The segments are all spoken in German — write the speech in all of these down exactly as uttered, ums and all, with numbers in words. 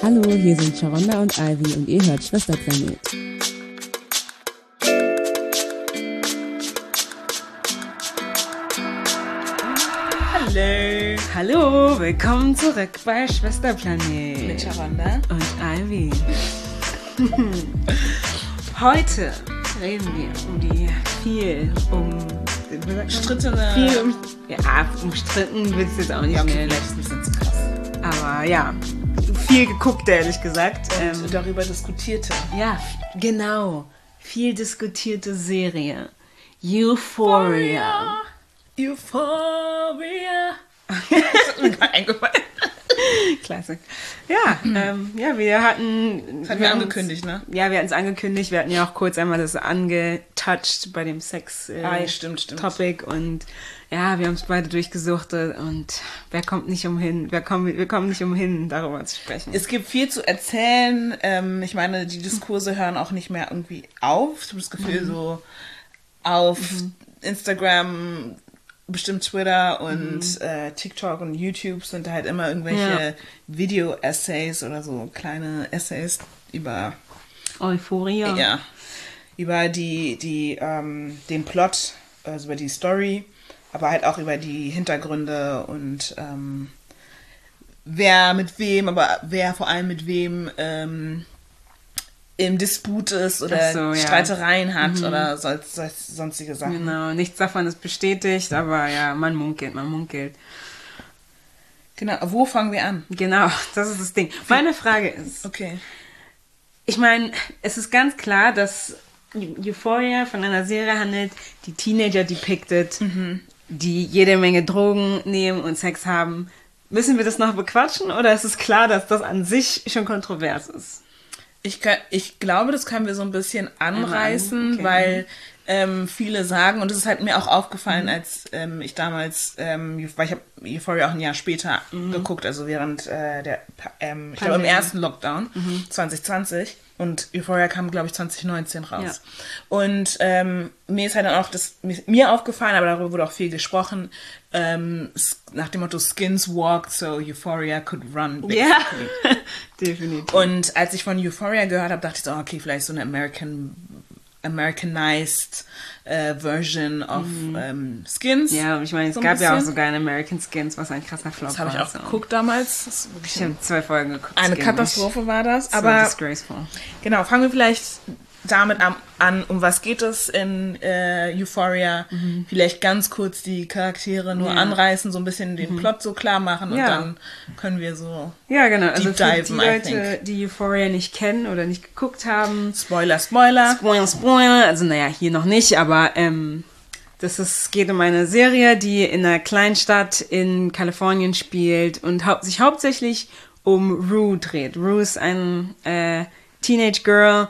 Hallo, hier sind Sharonda und Ivy und ihr hört Schwesterplanet. Hallo. Hallo, willkommen zurück bei Schwesterplanet. Mit Sharonda und Ivy. Heute reden wir um die viel um strittene... Viel um, ja, umstritten wird es jetzt auch nicht ja, okay, mehr. Vielleicht ist ein bisschen zu krass. Aber ja, viel geguckt, ehrlich gesagt. Und ähm, darüber diskutierte. Ja, genau. Viel diskutierte Serie. Euphoria. Euphoria. Das ist mir gerade eingefallen. Klasse. Ja, ähm, ja, wir hatten... Das hatten wir angekündigt, ne? Ja, wir hatten es angekündigt. Wir hatten ja auch kurz einmal das angetouched bei dem Sex-Topic. Äh, ah, stimmt, stimmt. Topic. Und ja, wir haben es beide durchgesuchtet. Und wer kommt nicht umhin? Wer kommt, wir kommen nicht umhin, darüber zu sprechen. Es gibt viel zu erzählen. Ähm, ich meine, die Diskurse hören auch nicht mehr irgendwie auf. Ich habe das Gefühl, mhm. so auf mhm. Instagram... bestimmt Twitter und mhm. äh, TikTok und YouTube sind halt immer irgendwelche ja. Video-Essays oder so kleine Essays über Euphoria. Ja, über die, die, ähm, den Plot, also über die Story, aber halt auch über die Hintergründe und ähm, wer mit wem, aber wer vor allem mit wem ähm, im Disput ist oder so, ja. Streitereien hat mhm. oder so, so, sonstige Sachen. Genau, nichts davon ist bestätigt, aber ja, man munkelt, man munkelt. Genau, wo fangen wir an? Genau, das ist das Ding. Meine Frage ist, okay. ich meine, es ist ganz klar, dass Euphoria von einer Serie handelt, die Teenager depicted, mhm. die jede Menge Drogen nehmen und Sex haben. Müssen wir das noch bequatschen oder ist es klar, dass das an sich schon kontrovers ist? Ich, kann, ich glaube, das können wir so ein bisschen anreißen, okay. weil ähm, viele sagen, und das ist halt mir auch aufgefallen, mhm. als ähm, ich damals, ähm, weil ich habe Euphoria auch ein Jahr später mhm. geguckt, also während äh, der, ähm, ich glaube im ersten Lockdown, mhm. zwanzig zwanzig, und Euphoria kam, glaube ich, zwanzig neunzehn raus. Ja. Und ähm, mir ist halt dann auch das mir aufgefallen, aber darüber wurde auch viel gesprochen, ähm, nach dem Motto Skins walked, so Euphoria could run. Ja, definitiv. Und als ich von Euphoria gehört habe, dachte ich so, okay, vielleicht so eine American, Americanized äh, Version of mhm. ähm, Skins. Ja, ich meine, es so gab bisschen. ja auch sogar ein American Skins, was ein krasser Flop war. Das habe ich auch so. geguckt damals. Das ich habe zwei Folgen geguckt. Eine Katastrophe war das. So aber disgraceful. Genau, fangen wir vielleicht damit an, an, um was geht es in äh, Euphoria. Mhm. Vielleicht ganz kurz die Charaktere nur ja. anreißen, so ein bisschen den mhm. Plot so klar machen und ja. dann können wir so ja, genau. Also deep für diven, die Leute, die Euphoria nicht kennen oder nicht geguckt haben. Spoiler, Spoiler. Spoiler, Spoiler. Also naja, hier noch nicht, aber ähm, das ist, geht um eine Serie, die in einer Kleinstadt in Kalifornien spielt und hau- sich hauptsächlich um Rue dreht. Rue ist ein äh, Teenage Girl,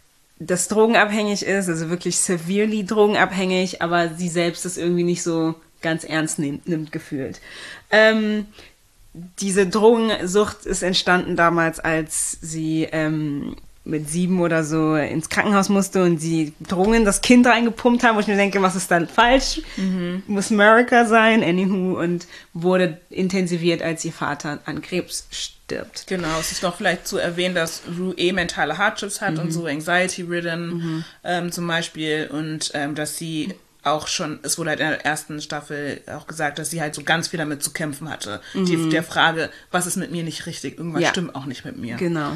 das drogenabhängig ist, also wirklich severely drogenabhängig, aber sie selbst das irgendwie nicht so ganz ernst nimmt, nimmt gefühlt. Ähm, diese Drogensucht ist entstanden damals, als sie ähm, mit sieben oder so ins Krankenhaus musste und sie Drogen in das Kind reingepumpt haben, wo ich mir denke, was ist dann falsch? Mhm. Muss America sein, anywho, und wurde intensiviert, als ihr Vater an Krebs stirbt. Genau, es ist noch vielleicht zu erwähnen, dass Rue eh mentale Hardships hat mhm. und so anxiety-ridden mhm. ähm, zum Beispiel und ähm, dass sie auch schon, es wurde halt in der ersten Staffel auch gesagt, dass sie halt so ganz viel damit zu kämpfen hatte. Mhm. Die, der Frage, was ist mit mir nicht richtig? Irgendwas ja. stimmt auch nicht mit mir. Genau.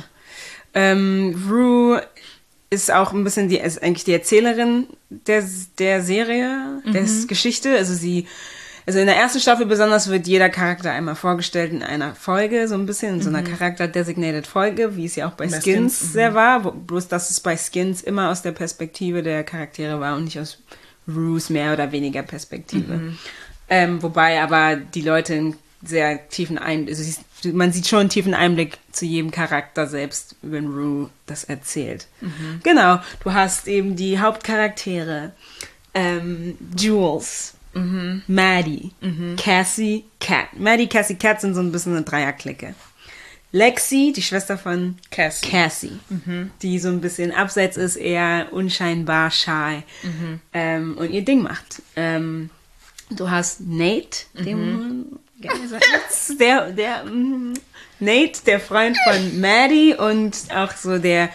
Ähm, Rue ist auch ein bisschen die, ist eigentlich die Erzählerin der, der Serie, mhm. der Geschichte. Also sie, also in der ersten Staffel besonders wird jeder Charakter einmal vorgestellt in einer Folge, so ein bisschen in so einer mhm. Charakter-designated Folge, wie es ja auch bei, bei Skins, Skins sehr mhm. war. Wo, bloß, dass es bei Skins immer aus der Perspektive der Charaktere war und nicht aus Rues mehr oder weniger Perspektive. Mhm. Ähm, wobei aber die Leute einen sehr tiefen Einblick, also man sieht schon einen tiefen Einblick zu jedem Charakter selbst, wenn Rue das erzählt. Mhm. Genau, du hast eben die Hauptcharaktere, ähm, Jules, mhm. Maddie, mhm. Cassie, Kat. Maddie, Cassie, Kat sind so ein bisschen eine Dreierklicke. Lexi, die Schwester von Cassie, Cassie mhm. die so ein bisschen abseits ist, eher unscheinbar, shy mhm. ähm, und ihr Ding macht. Ähm, du hast Nate, den, mhm. der, der mm, Nate, der Freund von Maddie und auch so der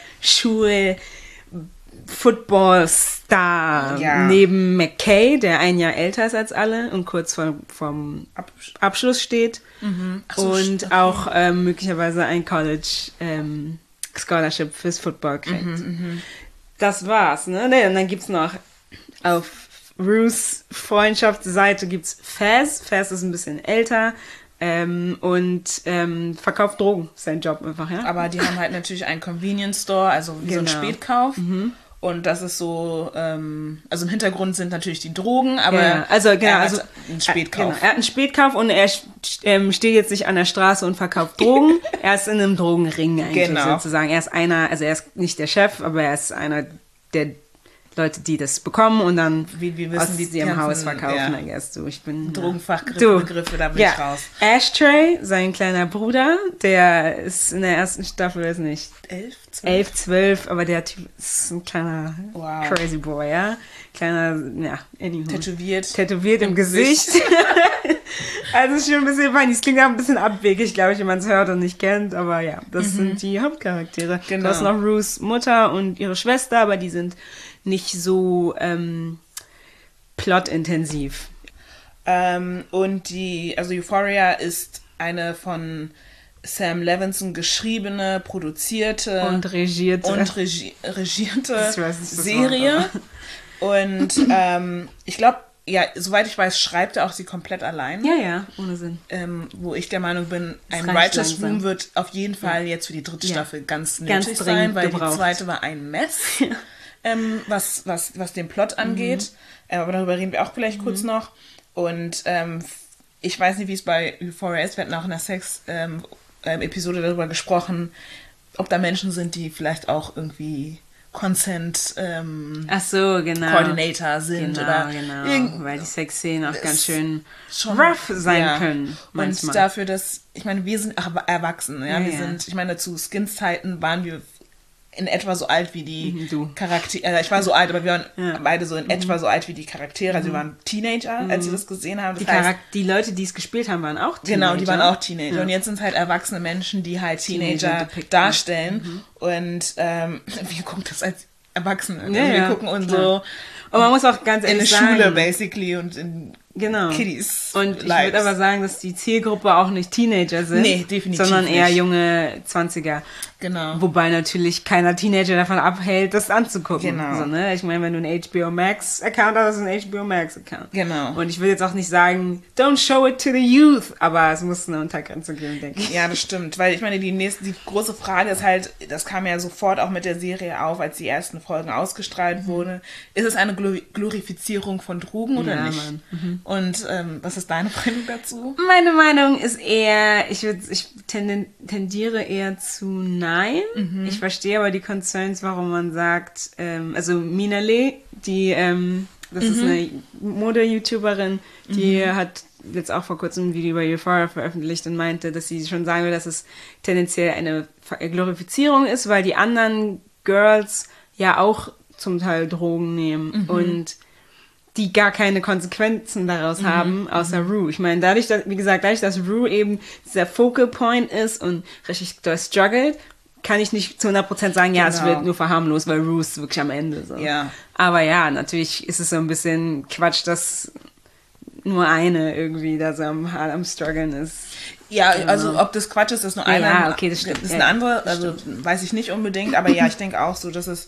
Schul-Football-Star ja. neben McKay, der ein Jahr älter ist als alle und kurz vor, vorm Absch- Abschluss steht. Mhm. So, und okay. auch ähm, möglicherweise ein College ähm, Scholarship fürs Football kriegt. Mhm, das war's, ne? Und dann gibt's noch auf Ruths Freundschaftsseite gibt's Faz. Faz ist ein bisschen älter ähm, und ähm, verkauft Drogen. Ist sein Job einfach, ja. Aber die haben halt natürlich einen Convenience Store, also wie Genau. so ein Spätkauf. Mhm. Und das ist so, ähm, also im Hintergrund sind natürlich die Drogen, aber ja, also, genau, er hat also, einen Spätkauf. Er, genau, er hat einen Spätkauf und er ähm, steht jetzt nicht an der Straße und verkauft Drogen. Er ist in einem Drogenring eigentlich genau. sozusagen. Er ist einer, also er ist nicht der Chef, aber er ist einer der Leute, die das bekommen und dann wie, wie wissen, aus die ihrem ganzen, Haus verkaufen. Ja. I guess, du, ich bin Drogenfachbegriffe, da bin ja. ich raus. Ashtray, sein kleiner Bruder, der ist in der ersten Staffel, weiß nicht, elf, zwölf? elf, zwölf, aber der Typ ist ein kleiner wow. crazy Boy, ja. Kleiner, ja, anywho. Tätowiert. Tätowiert im, im Gesicht. Also ist schon ein bisschen funny. Es klingt auch ein bisschen abwegig, glaube ich, wenn man es hört und nicht kennt. Aber ja, das mhm. sind die Hauptcharaktere. Genau. Du hast noch Ruths Mutter und ihre Schwester, aber die sind nicht so ähm, plotintensiv. Ähm, und die, also Euphoria ist eine von Sam Levinson geschriebene, produzierte und regierte, und regi- regierte das weiß ich, das Serie. Und ähm, ich glaube, ja, soweit ich weiß, schreibt er auch sie komplett allein. Ja, ja, ohne Sinn. Ähm, wo ich der Meinung bin, das ein Writers langsam. Room wird auf jeden Fall ja. jetzt für die dritte ja. Staffel ganz nötig ganz sein, weil gebraucht. die zweite war ein Mess, ja. ähm, was, was, was den Plot angeht. Mhm. Äh, aber darüber reden wir auch vielleicht mhm. kurz noch. Und ähm, ich weiß nicht, wie es bei Euphoria ist. Wir hatten auch in der Sex-Episode ähm, darüber gesprochen, ob da Menschen sind, die vielleicht auch irgendwie Consent ähm, Ach so, genau. Coordinator sind. Genau, oder genau. irgend- Weil die Sexszenen auch ganz schön schon rough sein ja. können. Manchmal. Und dafür, dass, ich meine, wir sind ach, erwachsen. Ja? Ja, wir ja. sind, ich meine, zu Skins-Zeiten waren wir in etwa so alt wie die Mhm, du. Charaktere. Also ich war so alt, aber wir waren Ja. beide so in Mhm. etwa so alt wie die Charaktere. Also wir waren Teenager, als wir das gesehen haben. Das Die, heißt, Charak- die Leute, die es gespielt haben, waren auch Teenager. genau, die waren auch Teenager. Ja. Und jetzt sind es halt erwachsene Menschen, die halt Teenager Teenager depicten. darstellen. Und ähm, wir gucken das als Erwachsene. Also Ja, wir ja, gucken uns klar. so Und man muss auch ganz in der ehrlich Schule sagen, basically und in genau. Kiddies. Und ich Lives. würde aber sagen, dass die Zielgruppe auch nicht Teenager sind. Nee, definitiv sondern eher nicht. junge Zwanziger. Genau. Wobei natürlich keiner Teenager davon abhält, das anzugucken. Genau. So, ne? Ich meine, wenn du einen H B O Max Account hast, ist ein H B O Max Account. Genau. Und ich will jetzt auch nicht sagen, don't show it to the youth, aber es muss eine Untergrenze geben, denke ich. Ja, das stimmt, weil ich meine, die nächste, die große Frage ist halt, das kam ja sofort auch mit der Serie auf, als die ersten Folgen ausgestrahlt wurden. Ist es eine Glor- Glorifizierung von Drogen oder Ja, nicht? Mann. Mhm. Und ähm, was ist deine Meinung dazu? Meine Meinung ist eher, ich, würd, ich tenden, tendiere eher zu nein. Mhm. Ich verstehe aber die Concerns, warum man sagt, ähm, also Minale, die, ähm, das mhm. ist eine Mode-YouTuberin, die mhm. hat jetzt auch vor kurzem ein Video über Euphoria veröffentlicht und meinte, dass sie schon sagen will, dass es tendenziell eine Glorifizierung ist, weil die anderen Girls ja auch zum Teil Drogen nehmen mhm. und die gar keine Konsequenzen daraus mhm. haben, außer mhm. Rue. Ich meine, dadurch, dass, wie gesagt, dadurch, dass Rue eben dieser Focal Point ist und richtig doll struggelt, kann ich nicht zu hundert Prozent sagen, ja, genau. es wird nur verharmlost, weil Rue ist wirklich am Ende. So. Ja. Aber ja, natürlich ist es so ein bisschen Quatsch, dass nur eine irgendwie da so am, am struggeln ist. Ja, Genau. also ob das Quatsch ist, ist nur Ja, eine. ja, okay, das stimmt. Das ist Ja, eine andere, das also weiß ich nicht unbedingt, aber ja, ich denke auch so, dass es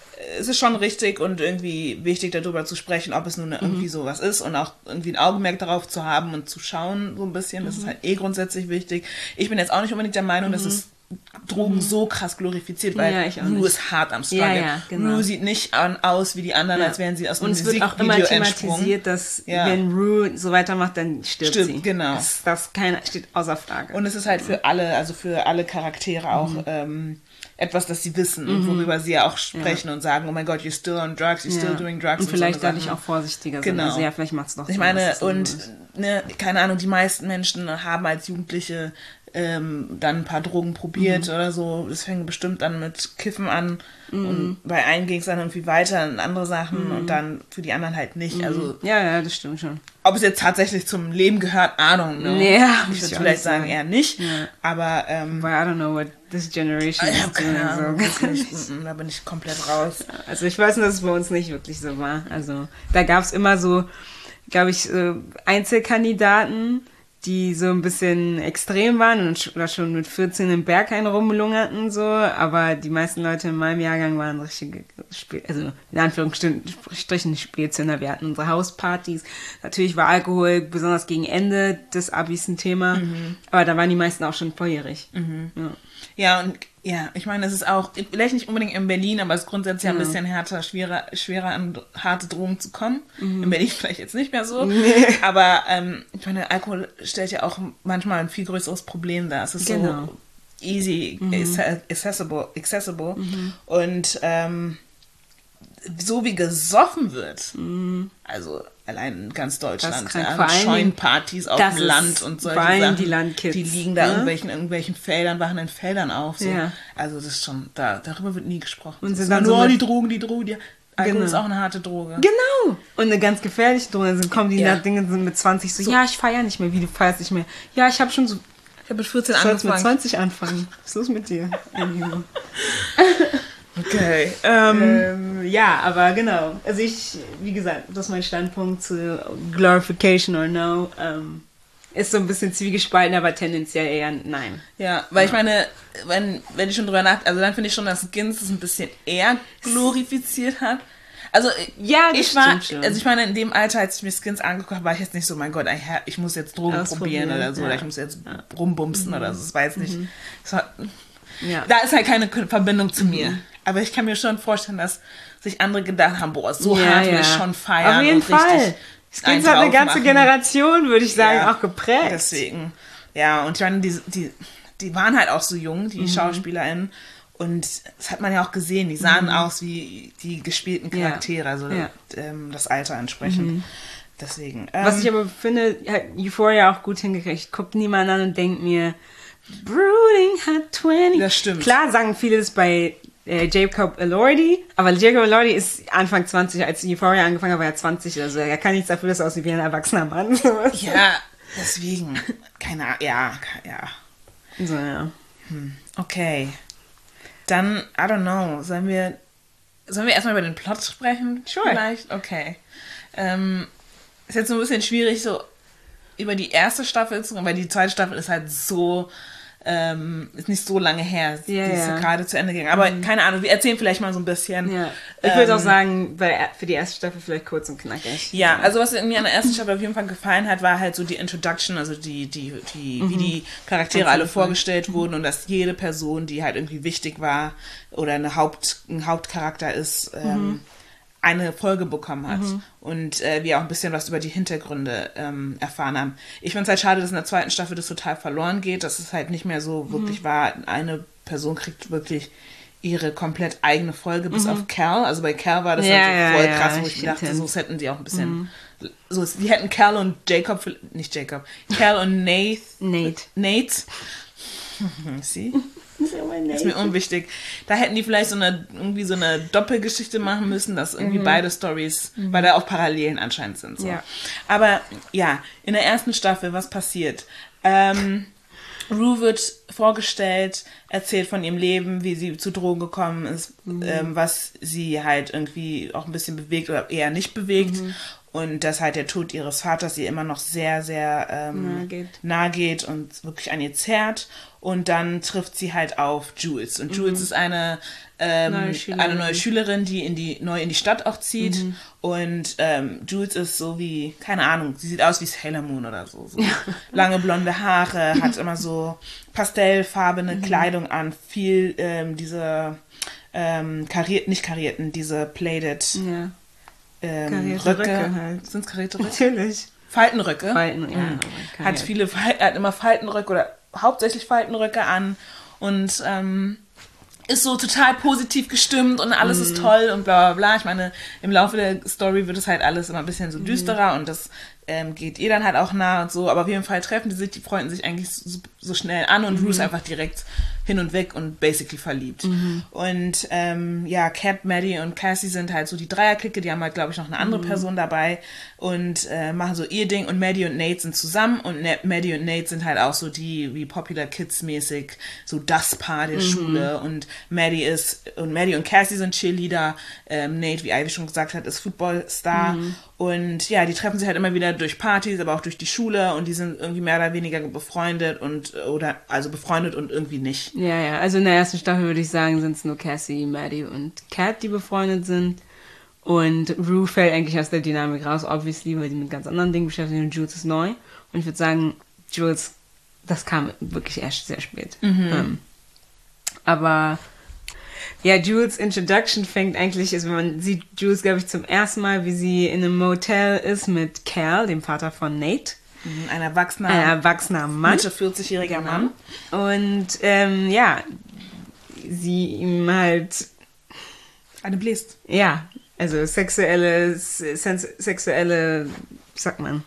es ist schon richtig und irgendwie wichtig, darüber zu sprechen, ob es nun irgendwie Mhm. sowas ist und auch irgendwie ein Augenmerk darauf zu haben und zu schauen, so ein bisschen. Das Mhm. ist halt eh grundsätzlich wichtig. Ich bin jetzt auch nicht unbedingt der Meinung, Mhm. dass es Drogen mhm. so krass glorifiziert, weil Ja, ich auch Rue nicht. ist hart am Struggle. Ja, ja, genau. Rue sieht nicht an, aus wie die anderen, Ja. als wären sie aus Und einem es wird auch immer Musikvideo entsprungen. thematisiert, dass Ja. wenn Rue so weitermacht, dann stirbt, Stirbt, sie. genau. Das, das keiner, steht außer Frage. Und es ist halt für alle, also für alle Charaktere auch Mhm. ähm, etwas, das sie wissen und worüber sie ja auch sprechen und sagen, oh mein Gott, you're still on drugs, you're still Ja. doing drugs. Und vielleicht so eine dadurch Sachen. auch vorsichtiger Genau. sind. Also ja, vielleicht macht es doch Ich Sinn, meine, dass es so und ist. ne, keine Ahnung, die meisten Menschen haben als Jugendliche ähm, dann ein paar Drogen probiert mhm. oder so. Das fängt bestimmt dann mit Kiffen an mhm. und bei einem ging es dann irgendwie weiter in andere Sachen mhm. und dann für die anderen halt nicht. Mhm. Also ja, ja, das stimmt schon. Ob es jetzt tatsächlich zum Leben gehört, I don't know. Nee, ja, ich würde vielleicht sagen, eher nicht. Ja. Aber ähm, I don't know what this generation is doing. Ahnung, so. Da bin ich komplett raus. Also ich weiß nur, dass es bei uns nicht wirklich so war. Also da gab es immer so, glaube ich, Einzelkandidaten, die so ein bisschen extrem waren und oder schon mit vierzehn im Berghain rumlungerten, so, aber die meisten Leute in meinem Jahrgang waren richtige, also in Anführungsstrichen Spätzünder. Wir hatten unsere Hauspartys. Natürlich war Alkohol besonders gegen Ende des Abis ein Thema, mhm. aber da waren die meisten auch schon volljährig. Mhm. Ja. ja, und ja, ich meine, es ist auch, vielleicht nicht unbedingt in Berlin, aber es ist grundsätzlich ja. ein bisschen härter, schwerer, schwerer an harte Drogen zu kommen. Mhm. In Berlin vielleicht jetzt nicht mehr so. Nee. Aber ähm, ich meine, Alkohol stellt ja auch manchmal ein viel größeres Problem dar. Es ist genau. so easy, mhm. accessible, accessible. Mhm. Und ähm, so wie gesoffen wird, mhm. also allein in ganz Deutschland, ja, Scheunenpartys auf dem Land und solche Sachen, die Landkids, die liegen da ne? irgendwelchen irgendwelchen Feldern, wachen in Feldern auf. So. Ja. Also das ist schon, da, darüber wird nie gesprochen. Und sind dann nur so die Drogen, die Drogen, die Alkohol genau. ist auch eine harte Droge. Genau! Und eine ganz gefährliche Droge. Dann kommen die ja. Dinge sind mit zwanzig so, so, ja, ich feiere nicht mehr. Wie, du feierst nicht mehr? Ja, ich habe schon so, ich habe mit vierzehn ich angefangen. mit zwanzig anfangen. Was ist los mit dir? Okay. Ähm, ähm, ja, aber genau. Also ich, wie gesagt, das ist mein Standpunkt zu Glorification or No. Ähm, ist so ein bisschen zwiegespalten, aber tendenziell eher nein. Ja, weil ja. ich meine, wenn, wenn ich schon drüber nachdenke, also dann finde ich schon, dass Gins es ein bisschen eher glorifiziert hat. Also ja, das ich war, schon. also ich meine, in dem Alter, als ich mir Skins angeguckt habe, war ich jetzt nicht so, mein Gott, ich muss jetzt Drogen probieren oder so, ja. oder ich muss jetzt ja. rumbumsen mhm. oder so, das weiß nicht. Mhm. Das war, ja. Da ist halt keine Verbindung zu mir. Mhm. Aber ich kann mir schon vorstellen, dass sich andere gedacht haben, boah, so ja, hart ja. will ich schon feiern. Auf jeden und Fall. Richtig Skins hat eine ganze machen. Generation, würde ich sagen, ja, auch geprägt. Deswegen. Ja, und ich meine, die, die, die waren halt auch so jung, die mhm. SchauspielerInnen. Und das hat man ja auch gesehen, die sahen mhm. aus wie die gespielten Charaktere, ja. also ja. Ähm, das Alter entsprechend. Mhm. Deswegen. Ähm, Was ich aber finde, hat Euphoria auch gut hingekriegt. Guckt niemand an und denkt mir, Brooding hat zwanzig. Das stimmt. Klar sagen viele das bei äh, Jacob Elordi, aber Jacob Elordi ist Anfang zwanzig, als Euphoria angefangen hat, war er zwanzig. Also er kann nichts dafür, dass er aussieht wie ein erwachsener Mann. Ja, deswegen. Keine Ahnung. Ja, ja. So, ja. Hm. Okay. Dann, I don't know, sollen wir, sollen wir erstmal über den Plot sprechen? Sure. Vielleicht? Okay. Ähm, ist jetzt so ein bisschen schwierig, so über die erste Staffel zu reden, weil die zweite Staffel ist halt so, ähm, ist nicht so lange her. Ja, die ist ja. ja gerade zu Ende gegangen. Aber mhm. keine Ahnung, wir erzählen vielleicht mal so ein bisschen. Ja. Ich würde ähm, auch sagen, bei, für die erste Staffel vielleicht kurz und knackig. Ja, also was mir an der ersten Staffel auf jeden Fall gefallen hat, war halt so die Introduction, also die, die, die, mhm. wie die Charaktere alle vorgestellt wurden und dass jede Person, die halt irgendwie wichtig war oder eine Haupt, ein Hauptcharakter ist, ähm, mhm. eine Folge bekommen hat mhm. und äh, wir auch ein bisschen was über die Hintergründe ähm, erfahren haben. Ich finde es halt schade, dass in der zweiten Staffel das total verloren geht, dass es halt nicht mehr so mhm. wirklich war, eine Person kriegt wirklich ihre komplett eigene Folge, bis mhm. auf Cal. Also bei Cal war das ja, halt so voll ja, krass, ja, wo ich mir dachte, so hätten die auch ein bisschen, mhm. so, die hätten Cal und Jacob, nicht Jacob, Cal und Nate, Nate, Nate, sie? Das ist mir unwichtig. Da hätten die vielleicht so eine, irgendwie so eine Doppelgeschichte machen müssen, dass irgendwie mhm. beide Storys, mhm. weil da auch Parallelen anscheinend sind. So. Ja. Aber ja, in der ersten Staffel, was passiert? Ähm, Rue wird vorgestellt, erzählt von ihrem Leben, wie sie zu Drogen gekommen ist, mhm. ähm, was sie halt irgendwie auch ein bisschen bewegt oder eher nicht bewegt. Mhm. Und dass halt der Tod ihres Vaters ihr immer noch sehr, sehr ähm, nahe geht. nahe geht und wirklich an ihr zerrt. Und dann trifft sie halt auf Jules. Und Jules mhm. ist eine, ähm, neue eine neue Schülerin, die in die neu in die Stadt auch zieht. Mhm. Und ähm, Jules ist so wie, keine Ahnung, sie sieht aus wie Sailor Moon oder so. so. Lange blonde Haare, hat immer so pastellfarbene mhm. Kleidung an, viel ähm, diese ähm, kariert, nicht karierten, diese plated ja. ähm, Röcke. Röcke Halt. Sind es karierte Röcke? Natürlich. Faltenröcke. Falten, ja. Mhm. Hat viele, hat immer Faltenröcke oder hauptsächlich Faltenröcke an und ähm, ist so total positiv gestimmt und alles mm. ist toll und bla bla bla. Ich meine, im Laufe der Story wird es halt alles immer ein bisschen so düsterer mm. und das ähm, geht ihr dann halt auch nah und so, aber auf jeden Fall treffen die sich, die freunden sich eigentlich so, so schnell an und mhm. Rue ist einfach direkt hin und weg und basically verliebt. Mhm. Und ähm, ja, Cat, Maddie und Cassie sind halt so die Dreierklicke, die haben halt, glaube ich, noch eine andere mhm. Person dabei und äh, machen so ihr Ding und Maddie und Nate sind zusammen und ne- Maddie und Nate sind halt auch so die, wie Popular Kids mäßig, so das Paar der mhm. Schule und Maddie ist, und Maddie und Cassie sind Cheerleader, ähm, Nate, wie Ivy schon gesagt hat, ist Footballstar mhm. und ja, die treffen sich halt immer wieder durch Partys, aber auch durch die Schule und die sind irgendwie mehr oder weniger befreundet und, oder, also befreundet und irgendwie nicht. Ja, ja, also in der ersten Staffel würde ich sagen, sind es nur Cassie, Maddie und Cat, die befreundet sind. Und Rue fällt eigentlich aus der Dynamik raus, obviously, weil die mit ganz anderen Dingen beschäftigt sind und Jules ist neu. Und ich würde sagen, Jules, das kam wirklich erst sehr spät. Mhm. Um, aber ja, Jules' Introduction fängt eigentlich, also man sieht Jules, glaube ich, zum ersten Mal, wie sie in einem Motel ist mit Cal, dem Vater von Nate. Ein erwachsener, ein erwachsener Mann. Mitte vierzigjähriger genau. Mann. Und ähm, ja, sie ihm halt eine bläst. Ja, also sexuelle, sens- sexuelle, wie sagt man?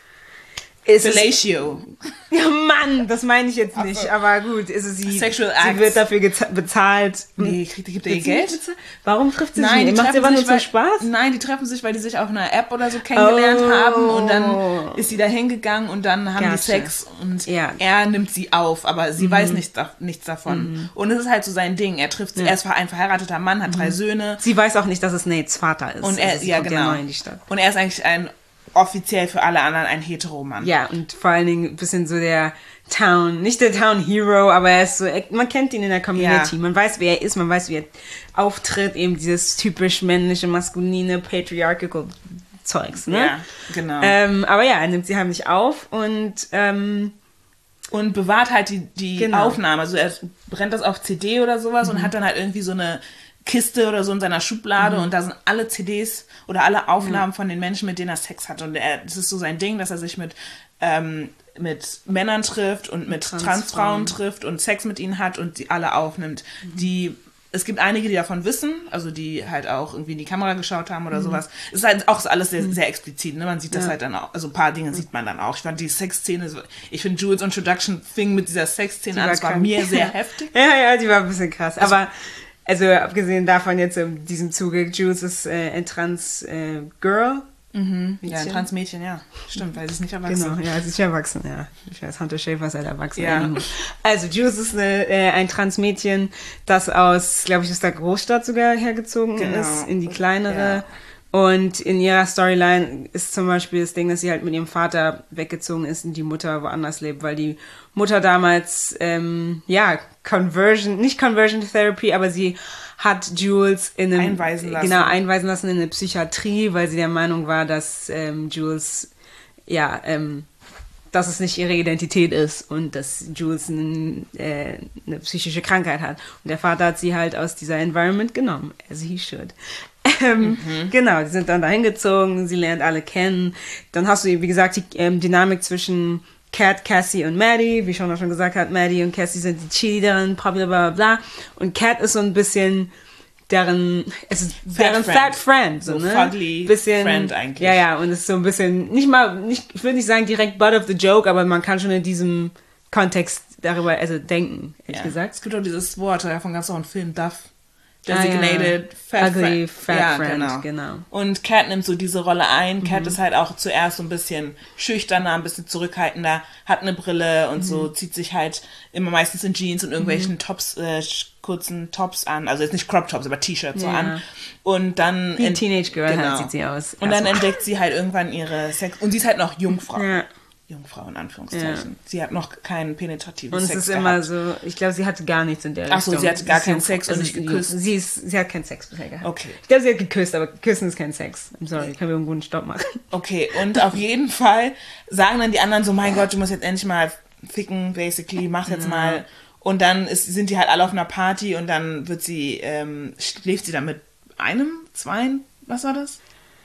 Fellatio. Ja, Mann, das meine ich jetzt nicht, Ach, aber gut, also sie, Sexual sie Acts. wird dafür geza- bezahlt. Nee, kriegt, gibt ihr Geld? Warum trifft sie nein, sich nicht? Macht sie aber nur zum Spaß? Nein, die treffen sich, weil die sich auf einer App oder so kennengelernt oh. haben und dann ist sie da hingegangen und dann haben Gotcha. die Sex und ja. er nimmt sie auf, aber sie mhm. weiß nichts, nichts davon. Mhm. Und es ist halt so sein Ding. Er trifft sie, ja. er ist ein verheirateter Mann, hat mhm. drei Söhne. Sie weiß auch nicht, dass es Nates Vater ist. Und er, also ja, genau. neu in die Stadt. Und er ist eigentlich ein offiziell für alle anderen ein Hetero-Mann. Ja, und vor allen Dingen ein bisschen so der Town, nicht der Town Hero, aber er ist so, man kennt ihn in der Community, ja. man weiß, wer er ist, man weiß, wie er auftritt, eben dieses typisch männliche, maskuline, patriarchal Zeugs, ne? Ja, genau. Ähm, aber ja, er nimmt sie heimlich auf und ähm, und bewahrt halt die, die genau. Aufnahme, also er brennt das auf C D oder sowas mhm. und hat dann halt irgendwie so eine Kiste oder so in seiner Schublade mhm. und da sind alle C Ds oder alle Aufnahmen mhm. von den Menschen, mit denen er Sex hat. Und er, das ist so sein Ding, dass er sich mit, ähm, mit Männern trifft und mit Transfrauen. Transfrauen trifft und Sex mit ihnen hat und die alle aufnimmt. Mhm. Die, es gibt einige, die davon wissen, also die halt auch irgendwie in die Kamera geschaut haben oder mhm. sowas. Es ist halt auch so alles sehr, sehr explizit, ne? Man sieht das ja. halt dann auch, also ein paar Dinge sieht man dann auch. Ich fand die Sexszene, ich finde Jules' Introduction fing mit dieser Sexszene an, das war mir sehr heftig. Ja, ja, die war ein bisschen krass, also, aber also abgesehen davon jetzt in diesem Zuge, Jules ist äh, ein Trans-Girl. Äh, mhm. Ja, ein Trans-Mädchen, ja. Stimmt, weil sie ist nicht erwachsen. Genau, ja, sie ist erwachsen, ja. Ich weiß, Hunter Schafer ist halt erwachsen. Ja. Also Jules ist eine, äh, ein Trans-Mädchen, das aus, glaube ich, aus der Großstadt sogar hergezogen genau. ist, in die kleinere. Ja. Und in ihrer Storyline ist zum Beispiel das Ding, dass sie halt mit ihrem Vater weggezogen ist und die Mutter woanders lebt, weil die Mutter damals, ähm, ja, Conversion, nicht Conversion Therapy, aber sie hat Jules in einem, einweisen lassen. Genau, einweisen lassen in eine Psychiatrie, weil sie der Meinung war, dass ähm, Jules, ja, ähm, dass es nicht ihre Identität ist und dass Jules ein, äh, eine psychische Krankheit hat. Und der Vater hat sie halt aus dieser Environment genommen, as he should. Ähm, mhm. Genau, die sind dann dahin gezogen, sie lernt alle kennen. Dann hast du, wie gesagt, die ähm, Dynamik zwischen Cat, Cassie und Maddie. Wie schon auch schon gesagt hat, Maddie und Cassie sind die Cheerleaderin, bla bla bla bla. Und Cat ist so ein bisschen deren, es ist Fat deren friend. Fat Friend. So, so ne? fugly bisschen, Friend eigentlich. Ja, ja, und es ist so ein bisschen, nicht mal, nicht, ich würde nicht sagen direkt butt of the joke, aber man kann schon in diesem Kontext darüber also denken, ehrlich ja. gesagt. Es gibt auch dieses Wort, davon gab es auch einen Film, Duff. Designated ah, ja. Fat Ugly Friend. Fat ja, Friend, genau. genau. Und Cat nimmt so diese Rolle ein. Cat mhm. ist halt auch zuerst so ein bisschen schüchterner, ein bisschen zurückhaltender, hat eine Brille und mhm. so, zieht sich halt immer meistens in Jeans und irgendwelchen mhm. Tops, äh, kurzen Tops an. Also jetzt nicht Crop Tops, aber T-Shirts ja. so an. Und dann... Wie ein Teenage Girl genau. halt sieht sie aus. Und dann also. entdeckt sie halt irgendwann ihre Sex... Und sie ist halt noch Jungfrau. Ja. Jungfrau in Anführungszeichen. Ja. Sie hat noch keinen penetrativen Sex. Und es ist immer gehabt. so, ich glaube, sie hatte gar nichts in der Richtung. Ach so, sie hatte gar keinen Sex und also nicht geküsst. Sie, ist, sie hat keinen Sex bisher gehabt. Okay. Ich glaube, sie hat geküsst, aber küssen ist kein Sex. I'm sorry, können wir irgendwo einen Stopp machen. Okay, und auf jeden Fall sagen dann die anderen so, mein Gott, du musst jetzt endlich mal ficken, basically, mach jetzt ja. mal. Und dann ist, sind die halt alle auf einer Party und dann wird sie, ähm, schläft sie dann mit einem, zweien, was war das?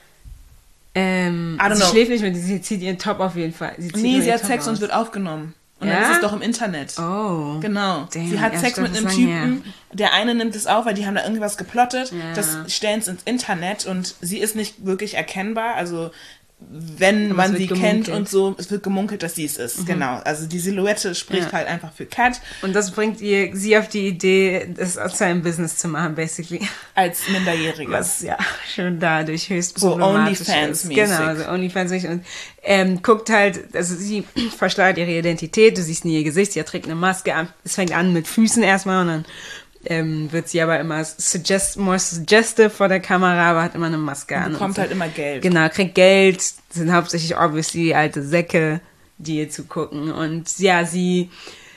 Ähm, I don't sie know. schläft nicht mehr, sie zieht ihren Top auf jeden Fall. Sie nee, sie hat Top Sex aus. und wird aufgenommen. Und ja? dann ist es doch im Internet. Oh. Genau. Damn, sie hat ja, Sex stimmt, mit einem das Typen. Der eine nimmt es auf, weil die haben da irgendwas geplottet. Ja. Das stellen es ins Internet und sie ist nicht wirklich erkennbar. Also wenn man sie kennt und so, es wird gemunkelt, dass sie es ist, mhm. genau. Also die Silhouette spricht ja. halt einfach für Cat. Und das bringt ihr, sie auf die Idee, das zu einem Business zu machen, basically. Als Minderjährige. Was ja schon dadurch höchst so problematisch OnlyFans-mäßig. Genau, so OnlyFans-mäßig. Und ähm, guckt halt, also sie versteuert ihre Identität, du siehst nie ihr Gesicht, sie trägt eine Maske an, es fängt an mit Füßen erstmal und dann Ähm, wird sie aber immer suggest, more suggestive vor der Kamera, aber hat immer eine Maske an. Bekommt so. halt immer Geld. Genau, kriegt Geld, sind hauptsächlich obviously alte Säcke, die ihr zugucken. Und ja, sie,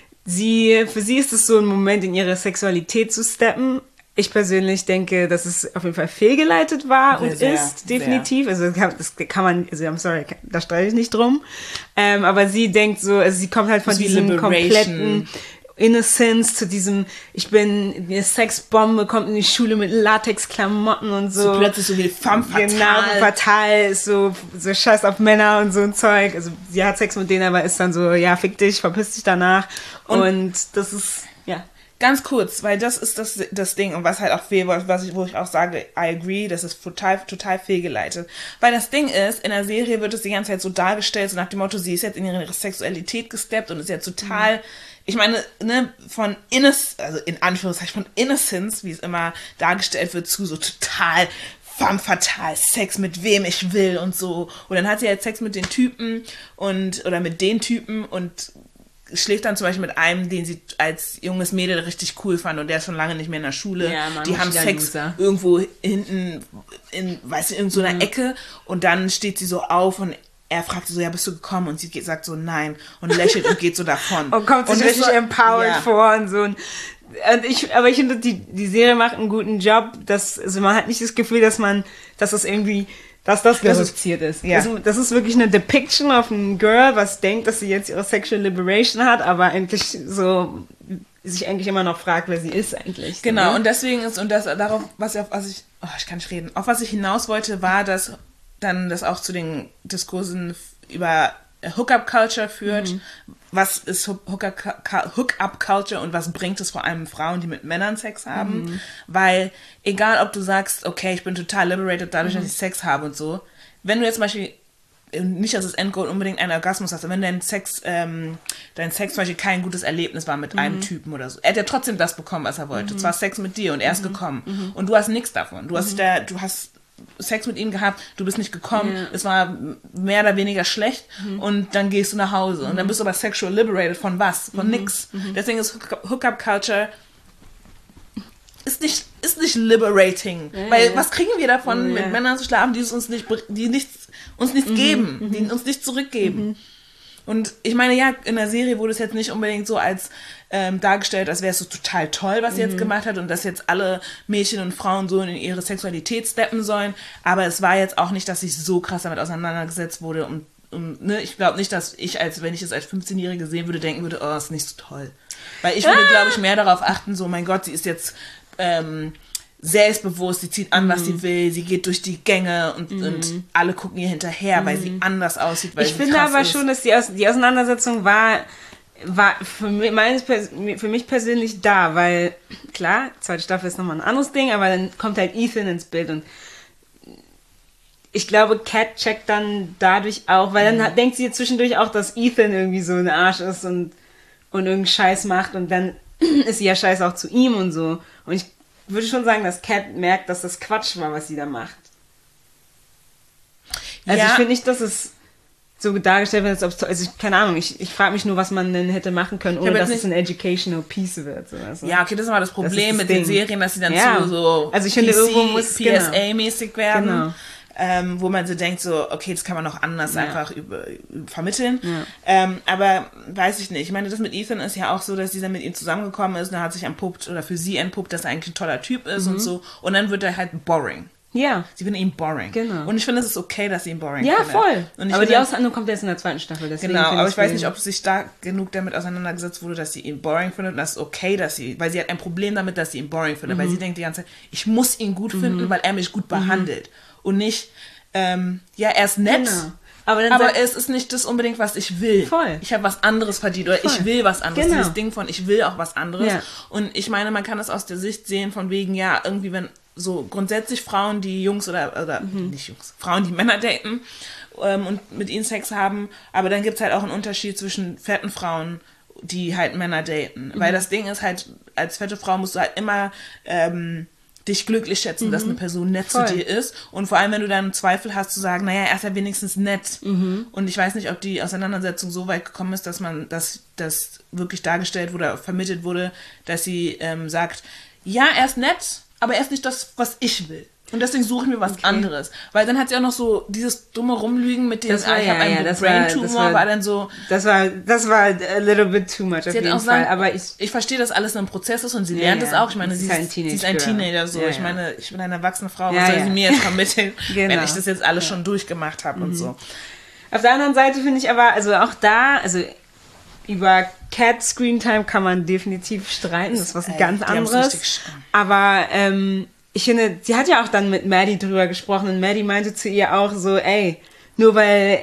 sie, für sie ist es so ein Moment, in ihre Sexualität zu steppen. Ich persönlich denke, dass es auf jeden Fall fehlgeleitet war sehr, und sehr, ist, definitiv. Sehr. Also das kann man, also I'm sorry, da streite ich nicht drum. Ähm, aber sie denkt so, also sie kommt halt von diesem kompletten Innocence zu diesem, ich bin eine Sexbombe, kommt in die Schule mit Latexklamotten und so. So plötzlich so wie femme fatale. Genau, fatal, ist so, so scheiß auf Männer und so ein Zeug. Also sie hat Sex mit denen, aber ist dann so, ja, fick dich, verpiss dich danach. Und, und das ist, ja. Ganz kurz, weil das ist das, das Ding und was halt auch fehl, was ich, wo ich auch sage, I agree, das ist total, total fehlgeleitet. Weil das Ding ist, in der Serie wird es die ganze Zeit so dargestellt, so nach dem Motto, sie ist jetzt in ihre Sexualität gesteppt und ist jetzt total, mhm. ich meine, ne, von Innocence, also in Anführungszeichen von Innocence, wie es immer dargestellt wird, zu so total femme fatale, Sex mit wem ich will und so. Und dann hat sie halt Sex mit den Typen und, oder mit den Typen und schläft dann zum Beispiel mit einem, den sie als junges Mädel richtig cool fand und der ist schon lange nicht mehr in der Schule. Ja, Mann, die haben Sex Loser. Irgendwo hinten in, weiß ich, in so einer mhm. Ecke und dann steht sie so auf und er fragt sie so, ja, bist du gekommen? Und sie geht, sagt so, nein und lächelt und geht so davon. Und kommt sich richtig so, empowered ja. vor und so. Und ich, aber ich finde, die, die Serie macht einen guten Job, dass, also man hat nicht das Gefühl, dass man, dass das irgendwie dass das glorifiziert ist. Ja. Das, das ist wirklich eine Depiction of a Girl, was denkt, dass sie jetzt ihre Sexual Liberation hat, aber eigentlich so sich eigentlich immer noch fragt, wer sie ist eigentlich. Genau, ne? Und deswegen ist, und das darauf, was ich, auf was ich, oh, ich kann nicht reden, auf was ich hinaus wollte, war, dass dann das auch zu den Diskursen über Hookup-Culture führt. Mhm. Was ist Hookup-Culture und was bringt es vor allem Frauen, die mit Männern Sex haben? Mhm. Weil, egal ob du sagst, okay, ich bin total liberated dadurch, mhm. dass ich Sex habe und so, wenn du jetzt zum Beispiel, nicht, dass das Endgoal unbedingt einen Orgasmus hast, aber wenn dein Sex, ähm, dein Sex zum Beispiel kein gutes Erlebnis war mit mhm. einem Typen oder so, er hat ja trotzdem das bekommen, was er wollte. Mhm. Zwar Sex mit dir und er ist mhm. gekommen. Mhm. Und du hast nichts davon. Du hast mhm. da, du hast Sex mit ihm gehabt, du bist nicht gekommen, ja. es war mehr oder weniger schlecht mhm. und dann gehst du nach Hause mhm. und dann bist du aber sexual liberated von was? Von mhm. nix. Mhm. Deswegen ist Hookup-Culture ist nicht, ist nicht liberating, ja, weil ja. was kriegen wir davon, ja. mit Männern zu schlafen, die uns nicht, die nichts, uns nichts mhm. geben, mhm. die uns nichts zurückgeben. Mhm. Und ich meine, ja, in der Serie wurde es jetzt nicht unbedingt so als ähm, dargestellt, als wäre es so total toll, was sie mhm. jetzt gemacht hat und dass jetzt alle Mädchen und Frauen so in ihre Sexualität steppen sollen. Aber es war jetzt auch nicht, dass ich so krass damit auseinandergesetzt wurde. Und, und ne, ich glaube nicht, dass ich, als wenn ich es als fünfzehnjährige sehen würde, denken würde, oh, ist nicht so toll. Weil ich würde, ah. glaube ich, mehr darauf achten, so, mein Gott, sie ist jetzt ähm, selbstbewusst, sie zieht an, was mm. sie will, sie geht durch die Gänge und, mm. und alle gucken ihr hinterher, mm. weil sie anders aussieht, weil ich sie finde krass aber ist. schon, dass die, Aus- die Auseinandersetzung war, war für mich, meines, für mich persönlich da, weil, klar, zweite Staffel ist nochmal ein anderes Ding, aber dann kommt halt Ethan ins Bild und ich glaube, Cat checkt dann dadurch auch, weil dann mm. denkt sie zwischendurch auch, dass Ethan irgendwie so ein Arsch ist und, und irgendeinen Scheiß macht und dann ist sie ja scheiße auch zu ihm und so. Und ich würde schon sagen, dass Cat merkt, dass das Quatsch war, was sie da macht. Also ja. ich finde nicht, dass es so dargestellt wird, als ob es, also ich, keine Ahnung, ich, ich frage mich nur, was man denn hätte machen können, ohne dass es ein educational piece wird. So, also. Ja, okay, das ist aber das Problem das das mit Ding. Den Serien, dass sie dann ja. zu so also ich finde, P C, irgendwo muss, P S A-mäßig genau. werden. Genau. Ähm, wo man so denkt, so, okay, das kann man noch anders ja. einfach über, über, vermitteln. Ja. Ähm, aber weiß ich nicht. Ich meine, das mit Ethan ist ja auch so, dass dieser mit ihm zusammengekommen ist und er hat sich entpuppt oder für sie entpuppt, dass er eigentlich ein toller Typ ist mhm. und so. Und dann wird er halt boring. Ja. Sie finden ihn boring. Genau. Und ich finde, es ist okay, dass sie ihn boring ja, findet. Voll. Und aber die Aushandlung kommt erst in der zweiten Staffel. Genau, aber ich weiß nicht, ob sich da genug damit auseinandergesetzt wurde, dass sie ihn boring findet und das ist okay, dass sie, weil sie hat ein Problem damit, dass sie ihn boring findet, mhm. weil sie denkt die ganze Zeit, ich muss ihn gut finden, mhm. weil er mich gut behandelt. Mhm. Und nicht, ähm, ja, er ist nett, genau. aber, dann aber sagt, es ist nicht das unbedingt, was ich will. Voll. Ich habe was anderes verdient oder Voll. Ich will was anderes. Genau. Dieses Ding von, ich will auch was anderes. Ja. Und ich meine, man kann das aus der Sicht sehen von wegen, ja, irgendwie, wenn so grundsätzlich Frauen, die Jungs oder, oder mhm. nicht Jungs, Frauen, die Männer daten ähm, und mit ihnen Sex haben, aber dann gibt es halt auch einen Unterschied zwischen fetten Frauen, die halt Männer daten. Mhm. Weil das Ding ist halt, als fette Frau musst du halt immer ähm, dich glücklich schätzen, mhm. dass eine Person nett Voll. Zu dir ist. Und vor allem, wenn du dann Zweifel hast, zu sagen, naja, er ist ja wenigstens nett. Mhm. Und ich weiß nicht, ob die Auseinandersetzung so weit gekommen ist, dass man, dass das wirklich dargestellt wurde, vermittelt wurde, dass sie ähm, sagt, ja, er ist nett, aber er ist nicht das, was ich will. Und deswegen suche ich mir was okay. anderes. Weil dann hat sie auch noch so dieses dumme Rumlügen mit dem, das war, ich ja, habe einen ja, Brain-Tumor, war, war, war dann so... Das war, das war a little bit too much auf jeden Fall. Sagen, aber ich, ich verstehe, dass alles ein Prozess ist und sie ja, lernt es ja. auch. Ich meine, sie ist, ein sie ist ein Teenager. So. Ja, ich meine, ich bin eine erwachsene Frau, was ja, soll sie ja. mir jetzt vermitteln, genau. wenn ich das jetzt alles ja. schon durchgemacht habe mhm. und so. Auf der anderen Seite finde ich aber, also auch da, also über Cat Screentime kann man definitiv streiten, das ist was Ey, ganz anderes. Aber ähm, ich finde, sie hat ja auch dann mit Maddie drüber gesprochen und Maddie meinte zu ihr auch so, ey, nur weil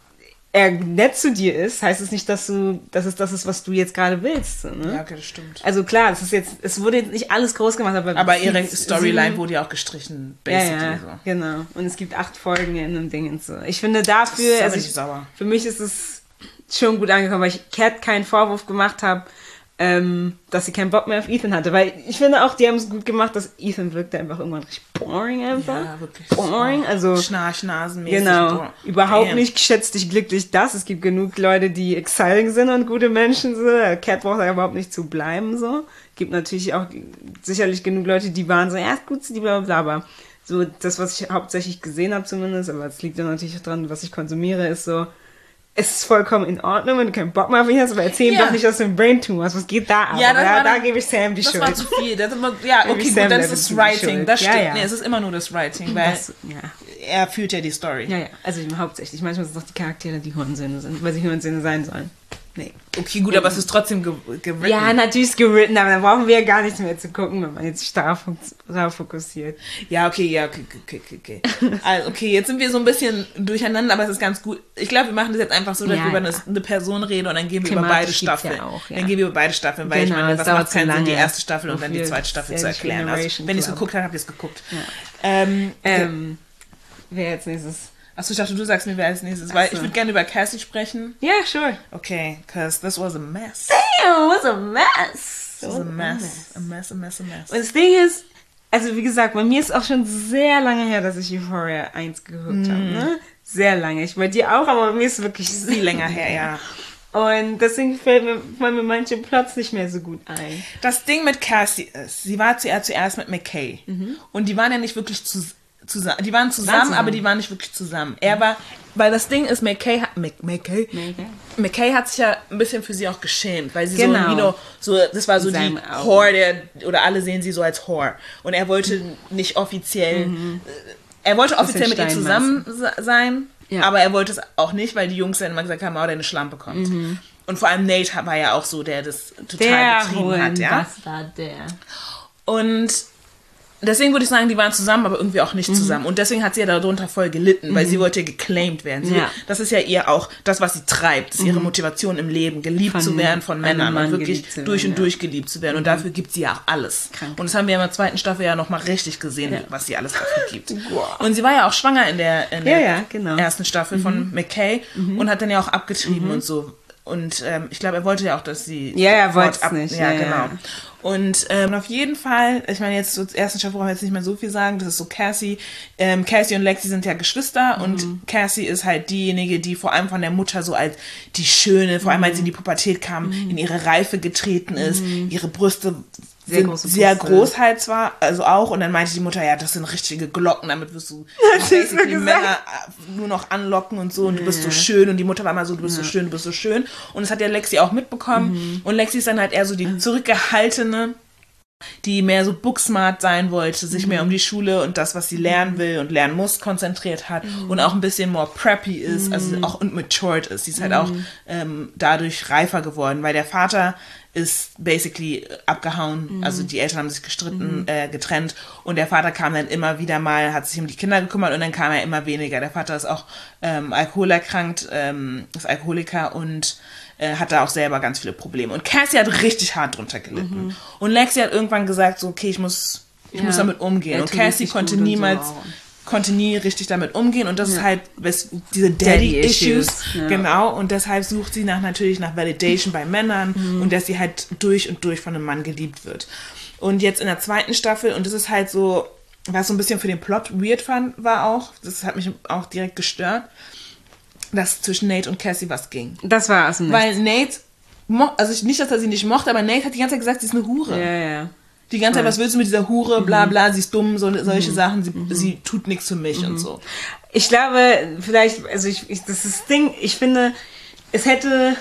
er nett zu dir ist, heißt es nicht, dass du, dass es das ist, was du jetzt gerade willst. Ne? Ja, okay, das stimmt. Also klar, es ist jetzt, es wurde jetzt nicht alles groß gemacht, aber aber ihre Storyline wurde ja auch gestrichen, basically. Ja, ja, so. Genau. Und es gibt acht Folgen in einem Ding und so. Ich finde dafür, das also ich, ich, sauer. für mich ist es schon gut angekommen, weil ich Cat keinen Vorwurf gemacht habe, ähm, dass sie keinen Bock mehr auf Ethan hatte. Weil ich finde auch, die haben es gut gemacht, dass Ethan wirkte einfach irgendwann richtig boring einfach. Ja, wirklich. Boring, also... Schnarchnasenmäßig. Genau. Boring. Überhaupt Damn. nicht geschätzt dich glücklich das. Es gibt genug Leute, die exciting sind und gute Menschen sind. Cat braucht ja überhaupt nicht zu bleiben, so. Gibt natürlich auch sicherlich genug Leute, die waren so, ja, ist gut, die bla bla bla. So, das, was ich hauptsächlich gesehen habe zumindest, aber es liegt ja natürlich auch dran, was ich konsumiere, ist so, es ist vollkommen in Ordnung, wenn du keinen Bock mehr auf ihn hast, aber erzähl ihm ja. doch nicht, dass du ein Brain-Tumor hast. Was geht da ab? Ja, da, dann, da gebe ich Sam die das Schuld. Das war zu viel. Das immer, ja, okay, gut, dann ist das Writing. Das stimmt. Ja, ja. Nee, es ist immer nur das Writing, weil das, ja. er führt ja die Story. Ja, ja, also hauptsächlich. Manchmal sind es doch die Charaktere, die Hurensöhne sind, weil sie Hurensöhne sein sollen. Nee. Okay, gut, aber es ist trotzdem ge gewritten. Ja, natürlich ist gewritten, aber dann brauchen wir ja gar nichts mehr zu gucken, wenn man jetzt sich darauf, darauf fokussiert. Ja, okay, ja, okay, okay, okay. Also, okay, jetzt sind wir so ein bisschen durcheinander, aber es ist ganz gut. Ich glaube, wir machen das jetzt einfach so, dass ja, wir über ja. eine, eine Person reden und dann gehen wir Thematisch über beide Staffeln. Ja auch, ja. Dann gehen wir über beide Staffeln, weil genau, ich meine, was macht keinen Sinn, die erste Staffel und dann die zweite Staffel zu erklären. Also, wenn ihr es geguckt habt, habt ihr es geguckt. Ja. Ähm, ähm, wer jetzt nächstes? Achso, ich dachte, du sagst mir, wer als nächstes. Weil so. Ich würde gerne über Cassie sprechen. Ja, yeah, sure. Okay, because this was a mess. Damn, it was a mess. It was a mess. A mess, a mess, a mess. Und das Ding ist, also wie gesagt, bei mir ist auch schon sehr lange her, dass ich Euphoria eins geguckt mm. habe, ne? Sehr lange. Ich bei dir auch, aber bei mir ist es wirklich viel länger her, ja. Und deswegen fällt mir, fallen mir manche Plots nicht mehr so gut ein. Das Ding mit Cassie ist, sie war zuerst, zuerst mit McKay. Mhm. Und die waren ja nicht wirklich zusammen. Zusammen. Die waren zusammen, zusammen, aber die waren nicht wirklich zusammen. Er war, weil das Ding ist, McKay hat, McKay, McKay. McKay hat sich ja ein bisschen für sie auch geschämt, weil sie genau. so, you know, so, das war so die Whore, der, oder alle sehen sie so als Whore. Und er wollte mhm. nicht offiziell, mhm. er wollte offiziell mit ihr zusammen sein, ja. aber er wollte es auch nicht, weil die Jungs dann immer gesagt haben, oh, der eine Schlampe kommt. Mhm. Und vor allem Nate war ja auch so, der das total der betrieben hat, ja. Bastard, der. Und deswegen würde ich sagen, die waren zusammen, aber irgendwie auch nicht mhm. zusammen. Und deswegen hat sie ja darunter voll gelitten, weil mhm. sie wollte ja geclaimed werden. Sie, ja. Das ist ja ihr auch das, was sie treibt. Das ist ihre Motivation im Leben, geliebt von, zu werden von Männern und wirklich durch und ja. durch geliebt zu werden. Und dafür gibt sie ja auch alles. Krank. Und das haben wir in der zweiten Staffel ja nochmal richtig gesehen, ja. was sie alles dafür gibt. Wow. Und sie war ja auch schwanger in der, in der ja, ja, genau. ersten Staffel mhm. von McKay mhm. und hat dann ja auch abgetrieben mhm. und so. Und ähm, ich glaube, er wollte ja auch, dass sie... Ja, er wollte es nicht. Ja, ja genau. Ja. Und ähm, auf jeden Fall, ich meine, jetzt zur ersten Staffel brauchen wir jetzt nicht mehr so viel sagen, das ist so Cassie. Ähm, Cassie und Lexi sind ja Geschwister mhm. und Cassie ist halt diejenige, die vor allem von der Mutter so als die Schöne, vor allem mhm. als sie in die Pubertät kam, mhm. in ihre Reife getreten ist, mhm. ihre Brüste... Sehr, sind sehr groß halt zwar, also auch, und dann meinte die Mutter, ja, das sind richtige Glocken, damit wirst du basically Männer nur noch anlocken und so, und du bist so schön, und die Mutter war immer so, du bist ja. so schön, du bist so schön, und das hat ja Lexi auch mitbekommen, mhm. und Lexi ist dann halt eher so die zurückgehaltene, die mehr so booksmart sein wollte, sich mhm. mehr um die Schule und das, was sie lernen will und lernen muss, konzentriert hat mhm. und auch ein bisschen more preppy ist, mhm. also auch und matured ist. Sie ist halt mhm. auch ähm, dadurch reifer geworden, weil der Vater ist basically abgehauen, mhm. also die Eltern haben sich gestritten, mhm. äh, getrennt, und der Vater kam dann immer wieder mal, hat sich um die Kinder gekümmert, und dann kam er immer weniger. Der Vater ist auch ähm, alkoholerkrankt, ähm, ist Alkoholiker und äh, hat da auch selber ganz viele Probleme. Und Cassie hat richtig hart drunter gelitten. Mhm. Und Lexi hat irgendwann gesagt, so, okay, ich muss Ich ja. muss damit umgehen. Er und Cassie konnte niemals, so. konnte nie richtig damit umgehen. Und das ja. ist halt diese Daddy-Issues. Daddy ja. Genau. Und deshalb sucht sie nach natürlich nach Validation bei Männern mhm. und dass sie halt durch und durch von einem Mann geliebt wird. Und jetzt in der zweiten Staffel, und das ist halt so, was so ein bisschen für den Plot weird fand, war auch, das hat mich auch direkt gestört, dass zwischen Nate und Cassie was ging. Das war es nicht. Weil Nate, mo- also nicht, dass er sie nicht mochte, aber Nate hat die ganze Zeit gesagt, sie ist eine Hure. Ja, ja. Die ganze Zeit, was willst du mit dieser Hure, bla bla, sie ist dumm, so, solche Mhm. Sachen, sie, Mhm. sie tut nichts für mich mhm. und so. Ich glaube, vielleicht, also ich, ich, das ist das Ding, ich finde, es hätte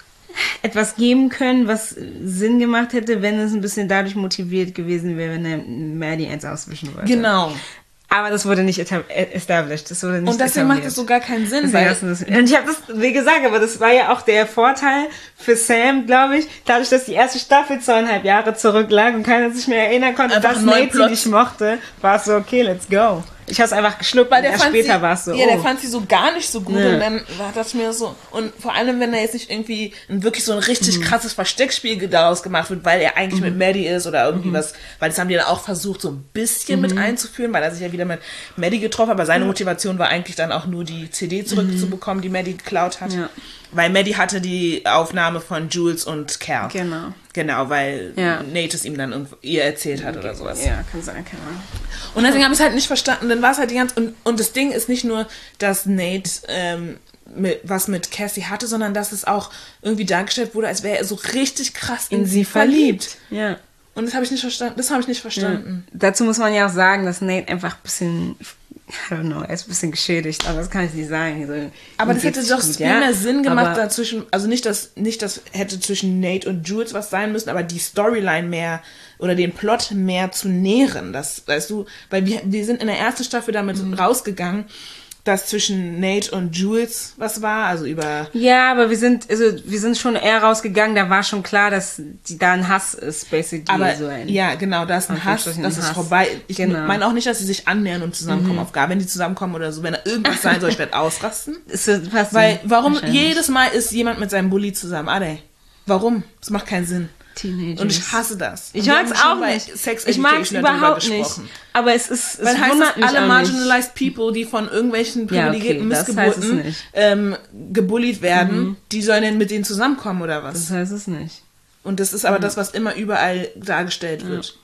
etwas geben können, was Sinn gemacht hätte, wenn es ein bisschen dadurch motiviert gewesen wäre, wenn er Maddie eins auswischen wollte. Genau. Aber das wurde nicht etab- established. Das wurde nicht und deswegen etabliert. macht es so gar keinen Sinn. Deswegen Weil hast du das, und ich habe das, wie gesagt, aber das war ja auch der Vorteil für Sam, glaube ich, dadurch, dass die erste Staffel zweieinhalb Jahre zurücklag und keiner sich mehr erinnern konnte, Einfach dass einen neuen Nate sie Plot. nicht mochte, war es so, okay, let's go. Ich habe es einfach geschluckt, Weil und der erst fand später sie, war es so, ja, oh. der fand sie so gar nicht so gut Nee. und dann war das mir so, und vor allem, wenn da jetzt nicht irgendwie ein, wirklich so ein richtig Mhm. krasses Versteckspiel daraus gemacht wird, weil er eigentlich Mhm. mit Maddie ist oder irgendwie Mhm. was, weil das haben die dann auch versucht, so ein bisschen Mhm. mit einzuführen, weil er sich ja wieder mit Maddie getroffen hat, aber seine Motivation war eigentlich dann auch nur die C D zurückzubekommen, die Maddie geklaut hat. Ja. Weil Maddie hatte die Aufnahme von Jules und Cal. Genau. Genau, weil Ja. Nate es ihm dann irgendwo, ihr erzählt hat oder sowas. Ja, kann sein, keine Ahnung. Und deswegen habe ich es halt nicht verstanden. Dann war es halt die ganze... Und, und das Ding ist nicht nur, dass Nate ähm, mit, was mit Cassie hatte, sondern dass es auch irgendwie dargestellt wurde, als wäre er so richtig krass in, In sie sie verliebt. Ja. Und das habe ich nicht verstanden. Das habe ich nicht verstanden. Ja. Dazu muss man ja auch sagen, dass Nate einfach ein bisschen, I don't know, er ist ein bisschen geschädigt, aber das kann ich nicht sagen. So, Aber das hätte doch gut, viel ja? mehr Sinn gemacht aber dazwischen. Also nicht, dass nicht das hätte zwischen Nate und Jules was sein müssen, aber die Storyline mehr oder den Plot mehr zu nähren. Das, weißt du, weil wir, wir sind in der ersten Staffel damit Mhm. rausgegangen, dass zwischen Nate und Jules was war, also über... Ja, aber wir sind, also wir sind schon eher rausgegangen, da war schon klar, dass die, da ein Hass ist, basically. Aber so ein, ja, genau, da ist ein Hass, das ein ist Hass. vorbei. Ich Genau. meine auch nicht, dass sie sich annähern und zusammenkommen. Auf gar, wenn die zusammenkommen oder so, wenn da irgendwas sein soll, ich werde ausrasten. Ist so, passt Weil, warum wahrscheinlich. jedes Mal ist jemand mit seinem Bully zusammen? Ade. Warum? Das macht keinen Sinn. Teenagers. Und ich hasse das. Ich Und wir mag's haben schon auch bei nicht. Sex Ich mag's Education darüber überhaupt nicht. gesprochen. Aber es ist, es Weil heißt wundert das, mich alle auch marginalized people, die von irgendwelchen Ja, okay, privilegierten das heißt es Missgeburten nicht. ähm, gebullied werden, Mhm. die sollen denn mit denen zusammenkommen oder was? nicht. Das heißt es nicht. Und das ist aber das, was immer überall dargestellt wird.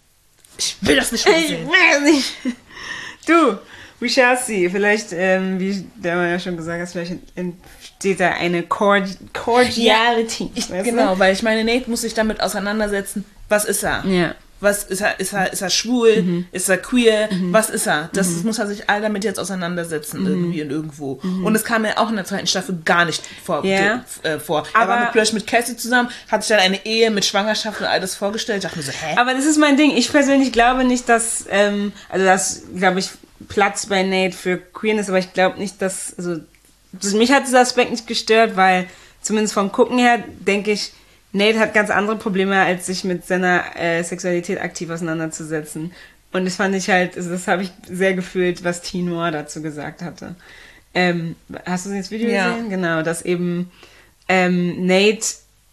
Ich will das nicht mehr Ich sehen. weiß nicht. Du, we shall see. Vielleicht, ähm, wie der man ja schon gesagt hat, vielleicht entsteht da eine Cord- Cordiality. Ich, weißt genau, weil ich meine, Nate muss sich damit auseinandersetzen. Was ist er? du? Ja. Was ist er? Ist er, ist er schwul? Mhm. Ist er queer? Mhm. Was ist er? Das Mhm. muss er sich all damit jetzt auseinandersetzen, Mhm. irgendwie und irgendwo. Mhm. Und es kam mir auch in der zweiten Staffel gar nicht vor. Ja. Äh, vor. Er Aber- war mit, plötzlich mit Cassie zusammen, hat sich dann eine Ehe mit Schwangerschaft und all das vorgestellt. Ich dachte mir so, hä? Aber das ist mein Ding. Ich persönlich glaube nicht, dass, ähm, also das, glaube ich, Platz bei Nate für Queerness, aber ich glaube nicht, dass, also, das, mich hat dieser Aspekt nicht gestört, weil zumindest vom Gucken her, denke ich, Nate hat ganz andere Probleme, als sich mit seiner äh, Sexualität aktiv auseinanderzusetzen. Und das fand ich halt, also das habe ich sehr gefühlt, was T. Noir dazu gesagt hatte. Ähm, hast du das Video Ja. gesehen? Genau, dass eben ähm, Nate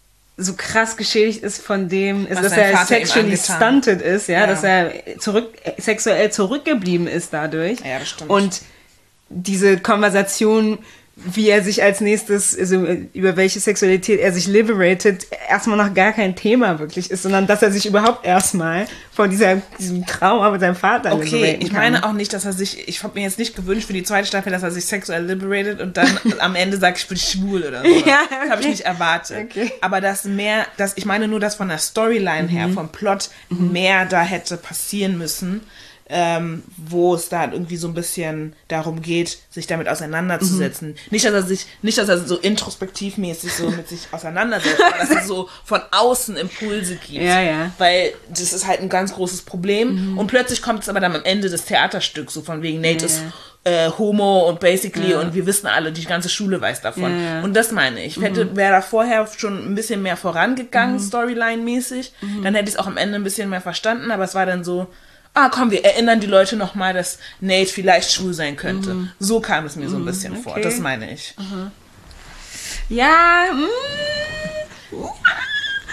so krass geschädigt ist von dem, ist, Was dass sein er Vater ihm sexually angetan. stunted ist, ja, Ja. dass er zurück, sexuell zurückgeblieben ist dadurch. Ja, das stimmt. Und diese Konversation, wie er sich als nächstes, also über welche Sexualität er sich liberated, erstmal noch gar kein Thema wirklich ist, sondern dass er sich überhaupt erstmal von dieser, diesem Trauma mit seinem Vater Okay, liberaten ich kann. meine auch nicht, dass er sich, ich habe mir jetzt nicht gewünscht für die zweite Staffel, dass er sich sexuell liberated und dann am Ende sagt, ich bin schwul oder so. Ja, Das habe ich okay. nicht erwartet. Okay. Aber das mehr, das, ich meine nur, dass von der Storyline her, vom Plot mehr da hätte passieren müssen, ähm, wo es da irgendwie so ein bisschen darum geht, sich damit auseinanderzusetzen. Mhm. Nicht, dass er sich, nicht, dass er so introspektivmäßig so mit sich auseinandersetzt, aber dass es so von außen Impulse gibt. Ja, ja. Weil das ist halt ein ganz großes Problem. Mhm. Und plötzlich kommt es aber dann am Ende des Theaterstücks, so von wegen Nate Ja, ist äh, homo und basically Ja. und wir wissen alle, die ganze Schule weiß davon. Ja, ja. Und das meine ich. Hätte, wäre da vorher schon ein bisschen mehr vorangegangen, Storyline-mäßig, dann hätte ich es auch am Ende ein bisschen mehr verstanden, aber es war dann so, ah komm, wir erinnern die Leute nochmal, dass Nate vielleicht schwul sein könnte. So kam es mir so ein bisschen vor. okay. Das meine ich. Ja, mm,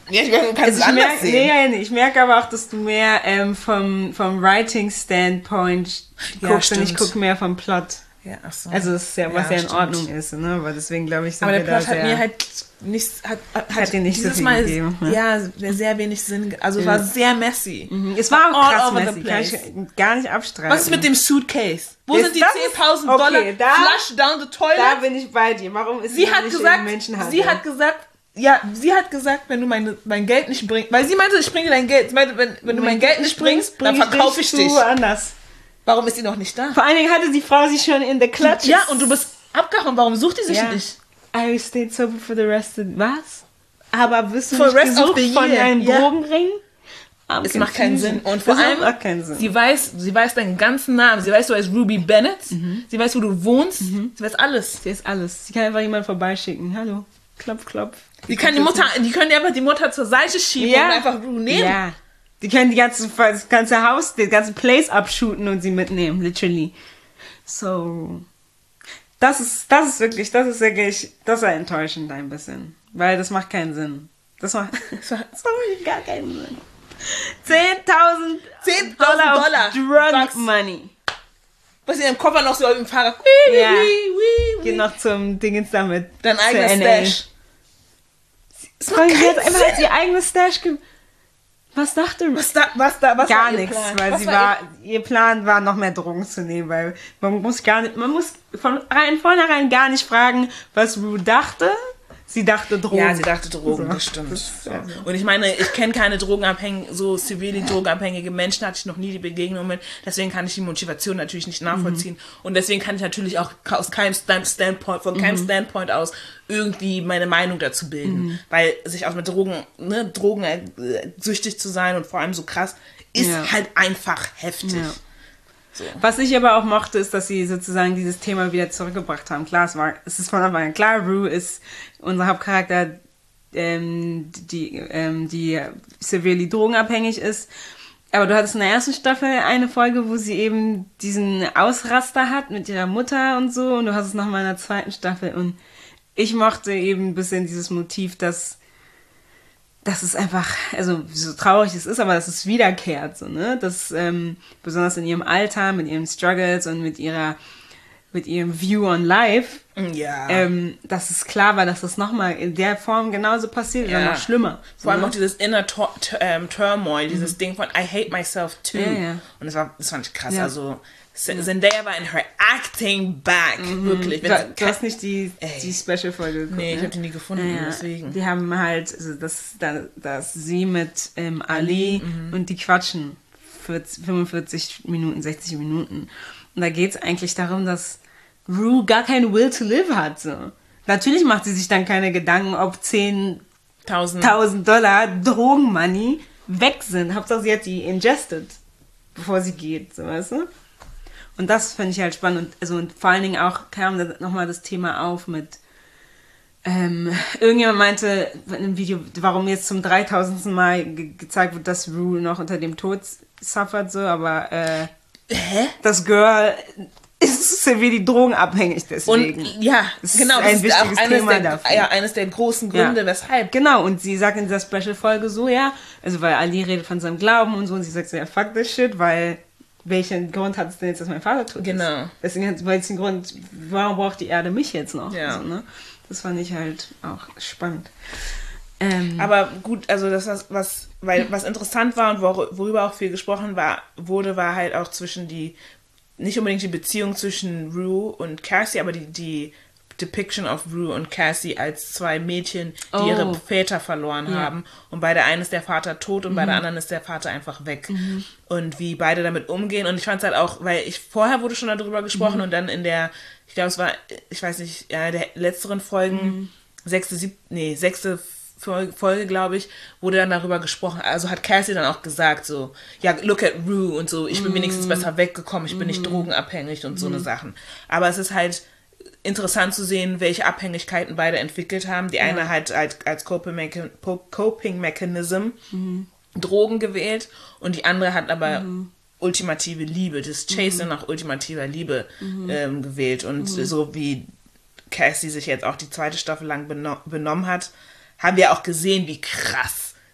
Ja, ich kann also es ich anders merke, sehen. nee, ich merke aber auch, dass du mehr ähm, vom, vom Writing-Standpoint Ja, guckst und ich stimmt. gucke mehr vom Plot. Ja, ach so. Also das ist ja, was ja, Ja, in stimmt. Ordnung ist, ne? Aber deswegen glaube ich, sind Aber der wir da Plot hat sehr... mir halt nichts, hat, hat, Hat dir nicht so dieses viel Mal, gegeben, ne? ja, sehr, sehr wenig Sinn, ge- also es Ja. war sehr messy. Mhm. Es war auch All krass over the messy, kann ich place. gar nicht abstreiten. Was ist mit dem Suitcase? Wo Das- sind die das ist- zehntausend okay, Dollar da- flush down the toilet? Da bin ich bei dir. Warum ist sie sie hat nicht gesagt, in Menschenhandel? sie hat gesagt, ja, sie hat gesagt, wenn du meine, mein Geld nicht bringst, weil sie meinte, ich bringe dein Geld, sie meinte, wenn, wenn du mein Geld nicht bringst, dann verkaufe ich dich. Anders. Warum ist sie noch nicht da? Vor allen Dingen hatte die Frau sie schon in der Klatsche. Ja, und du bist abgehauen, warum sucht die sich Ja. nicht? I stayed sober for the rest of... Was? Aber wirst du For nicht the rest of gesucht the von year. einem Ja. Drogenring? I'm Es macht keinen confused. Sinn. Und vor das allem, macht auch keinen Sinn. sie weiß, sie weiß deinen ganzen Namen. Sie weiß, du heißt Ruby Bennett. Mhm. Sie weiß, wo du wohnst. Sie weiß alles. Sie ist alles. Sie kann einfach jemanden vorbeischicken. Hallo. Klopf, klopf. Die kann die Mutter, die können dir einfach die Mutter zur Seite schieben Ja. und einfach Ru nehmen. Ja. Die können die ganze, das ganze Haus, den ganzen Place abshooten und sie mitnehmen, literally. So. Das ist, das ist wirklich, das ist wirklich, das war enttäuschend ein bisschen. Weil das macht keinen Sinn. Das macht, das macht sorry, gar keinen Sinn. zehntausend zehntausend Dollar, Dollar. Drug Bucks. Money. Was in ihrem Koffer noch so im Fahrrad. Ja. Wii, wii, wii. Geht noch zum Dingens damit. Dein zur eigenes N A. Stash. Es Vor allem, macht sie hat keinen einfach Sinn. ihr eigenes Stash ge Was dachte Was da, was da, was Gar war ihr nichts, Plan? weil Was sie war war, ihr Plan war, noch mehr Drogen zu nehmen, weil man muss gar nicht, man muss von rein, vornherein gar nicht fragen, was Rue dachte. Sie dachte Drogen. Ja, sie dachte Drogen, So. das stimmt. Das- So. also. Und ich meine, ich kenne keine drogenabhängigen, so severely drogenabhängige Menschen, hatte ich noch nie die Begegnung mit. Deswegen kann ich die Motivation natürlich nicht nachvollziehen. Mhm. Und deswegen kann ich natürlich auch aus keinem Stand Standpoint, von keinem Mhm. Standpoint aus irgendwie meine Meinung dazu bilden. Mhm. Weil sich auch mit Drogen, ne, Drogen äh, süchtig zu sein und vor allem so krass, ist Ja. halt einfach heftig. Ja. So. Was ich aber auch mochte, ist, dass sie sozusagen dieses Thema wieder zurückgebracht haben. Klar, es war, es ist von Anfang an klar, Rue ist unser Hauptcharakter, ähm, die, ähm, die severely drogenabhängig ist. Aber du hattest in der ersten Staffel eine Folge, wo sie eben diesen Ausraster hat mit ihrer Mutter und so. Und du hast es nochmal in der zweiten Staffel. Und ich mochte eben ein bisschen dieses Motiv, dass das ist einfach, also so traurig es ist, aber dass es wiederkehrt, so, ne? Dass, ähm, besonders in ihrem Alter, mit ihren Struggles und mit ihrer, mit ihrem View on Life, Ja. ähm, dass es klar war, dass das nochmal in der Form genauso passiert oder Ja. noch schlimmer. Vor allem ne? auch dieses inner Tor Tur- ähm, Turmoil, dieses Ding von I hate myself too. Ja, ja. Und das war, das fand ich krass. Ja. Also Z- Zendaya war in her acting back, wirklich. Wenn Du, sie- du hast nicht die, Ey. die Special-Folge geguckt, Nee, ich ne? hab die nie gefunden, Ja, deswegen. Die haben halt, also das, da, dass sie mit ähm, Ali mhm. und die quatschen vierzig, fünfundvierzig Minuten, sechzig Minuten. Und da geht's eigentlich darum, dass Rue gar keinen Will to live hat. So. Natürlich macht sie sich dann keine Gedanken, ob zehntausend Tausend. Dollar Drogenmoney weg sind. Hauptsache sie hat die ingested, bevor sie geht, so, weißt du? Und das finde ich halt spannend. Und, also, und vor allen Dingen auch kam da nochmal das Thema auf mit, ähm, irgendjemand meinte in einem Video, warum jetzt zum dreitausendsten Mal ge gezeigt wird, dass Rue noch unter dem Tod suffert, so, aber äh, Hä? das Girl ist severely drogenabhängig Und deswegen. ja, Das ist genau, ein das ist auch wichtiges eines Thema der, dafür. ja, eines der großen Gründe, Ja. weshalb. Genau, und sie sagt in dieser Special-Folge so, ja, also weil Ali redet von seinem Glauben und so, und sie sagt so, ja, fuck this shit, weil welchen Grund hat es denn jetzt, dass mein Vater tot ist? Genau. Deswegen hat es den Grund, warum braucht die Erde mich jetzt noch? Ja. Also, ne? Das fand ich halt auch spannend. Ähm, Aber gut, also das was, was weil was interessant war und wor worüber auch viel gesprochen war, wurde, war halt auch zwischen die, nicht unbedingt die Beziehung zwischen Rue und Cassie, aber die, die Depiction of Rue und Cassie als zwei Mädchen, die Oh. ihre Väter verloren Ja. haben. Und bei der einen ist der Vater tot und bei der anderen ist der Vater einfach weg. Und wie beide damit umgehen. Und ich fand es halt auch, weil ich vorher wurde schon darüber gesprochen und dann in der, ich glaube es war, ich weiß nicht, ja, der letzteren Folgen, sechste, sieb, nee, sechste Folge, Folge glaube ich, wurde dann darüber gesprochen. Also hat Cassie dann auch gesagt so, ja, look at Rue und so, ich bin wenigstens besser weggekommen, ich bin nicht drogenabhängig und so eine Sachen. Aber es ist halt interessant zu sehen, welche Abhängigkeiten beide entwickelt haben. Die eine hat als, als Coping, Mecha Coping Mechanism Drogen gewählt und die andere hat aber ultimative Liebe, das Chasen nach ultimativer Liebe ähm, gewählt. Und so wie Cassie sich jetzt auch die zweite Staffel lang beno benommen hat, haben wir auch gesehen, wie krass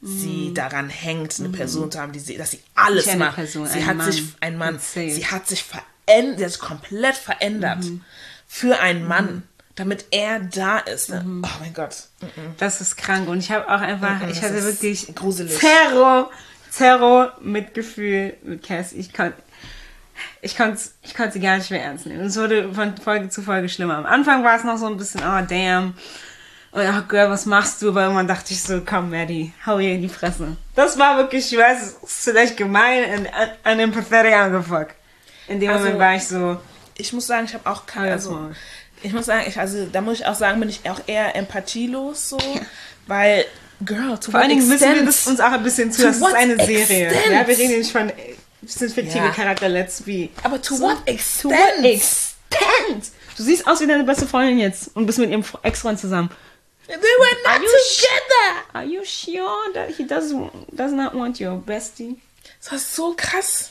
sie daran hängt, eine Person zu haben, die sie, dass sie alles Nicht eine macht. Person, sie ein hat Mann. sich, ein Mann, Insane. sie hat sich verändert, sie hat sich komplett verändert für einen Mann, damit er da ist. Ne? Oh mein Gott. Mhm. Das ist krank. Und ich habe auch einfach, Mhm, ich das hatte ist wirklich gruselig. Terror, Terror, Mitgefühl mit Cass. Ich konnte ich konnte ich konnte sie gar nicht mehr ernst nehmen. Es wurde von Folge zu Folge schlimmer. Am Anfang war es noch so ein bisschen, oh damn. Und oh Girl, was machst du? Aber irgendwann dachte ich so, komm Maddie, hau ihr in die Fresse. Das war wirklich, ich weiß, es ist vielleicht gemein and unempathetic as fuck. In dem Also, Moment war ich so, Ich muss sagen, ich habe auch keine, Ja, also, voll. ich muss sagen, ich, also da muss ich auch sagen, bin ich auch eher empathielos so, weil, Girl, to vor allen what Dingen wissen wir extent? das uns auch ein bisschen zu, To das ist what eine Serie. extent? Ja, wir reden nicht von, das sind fiktive Ja. Charakter, let's be. Aber to So, what To extent? what extent? Du siehst aus wie deine beste Freundin jetzt und bist mit ihrem Ex-Freund zusammen. They were not Are you together! Are you sure that he does, does not want your bestie? Das war so krass.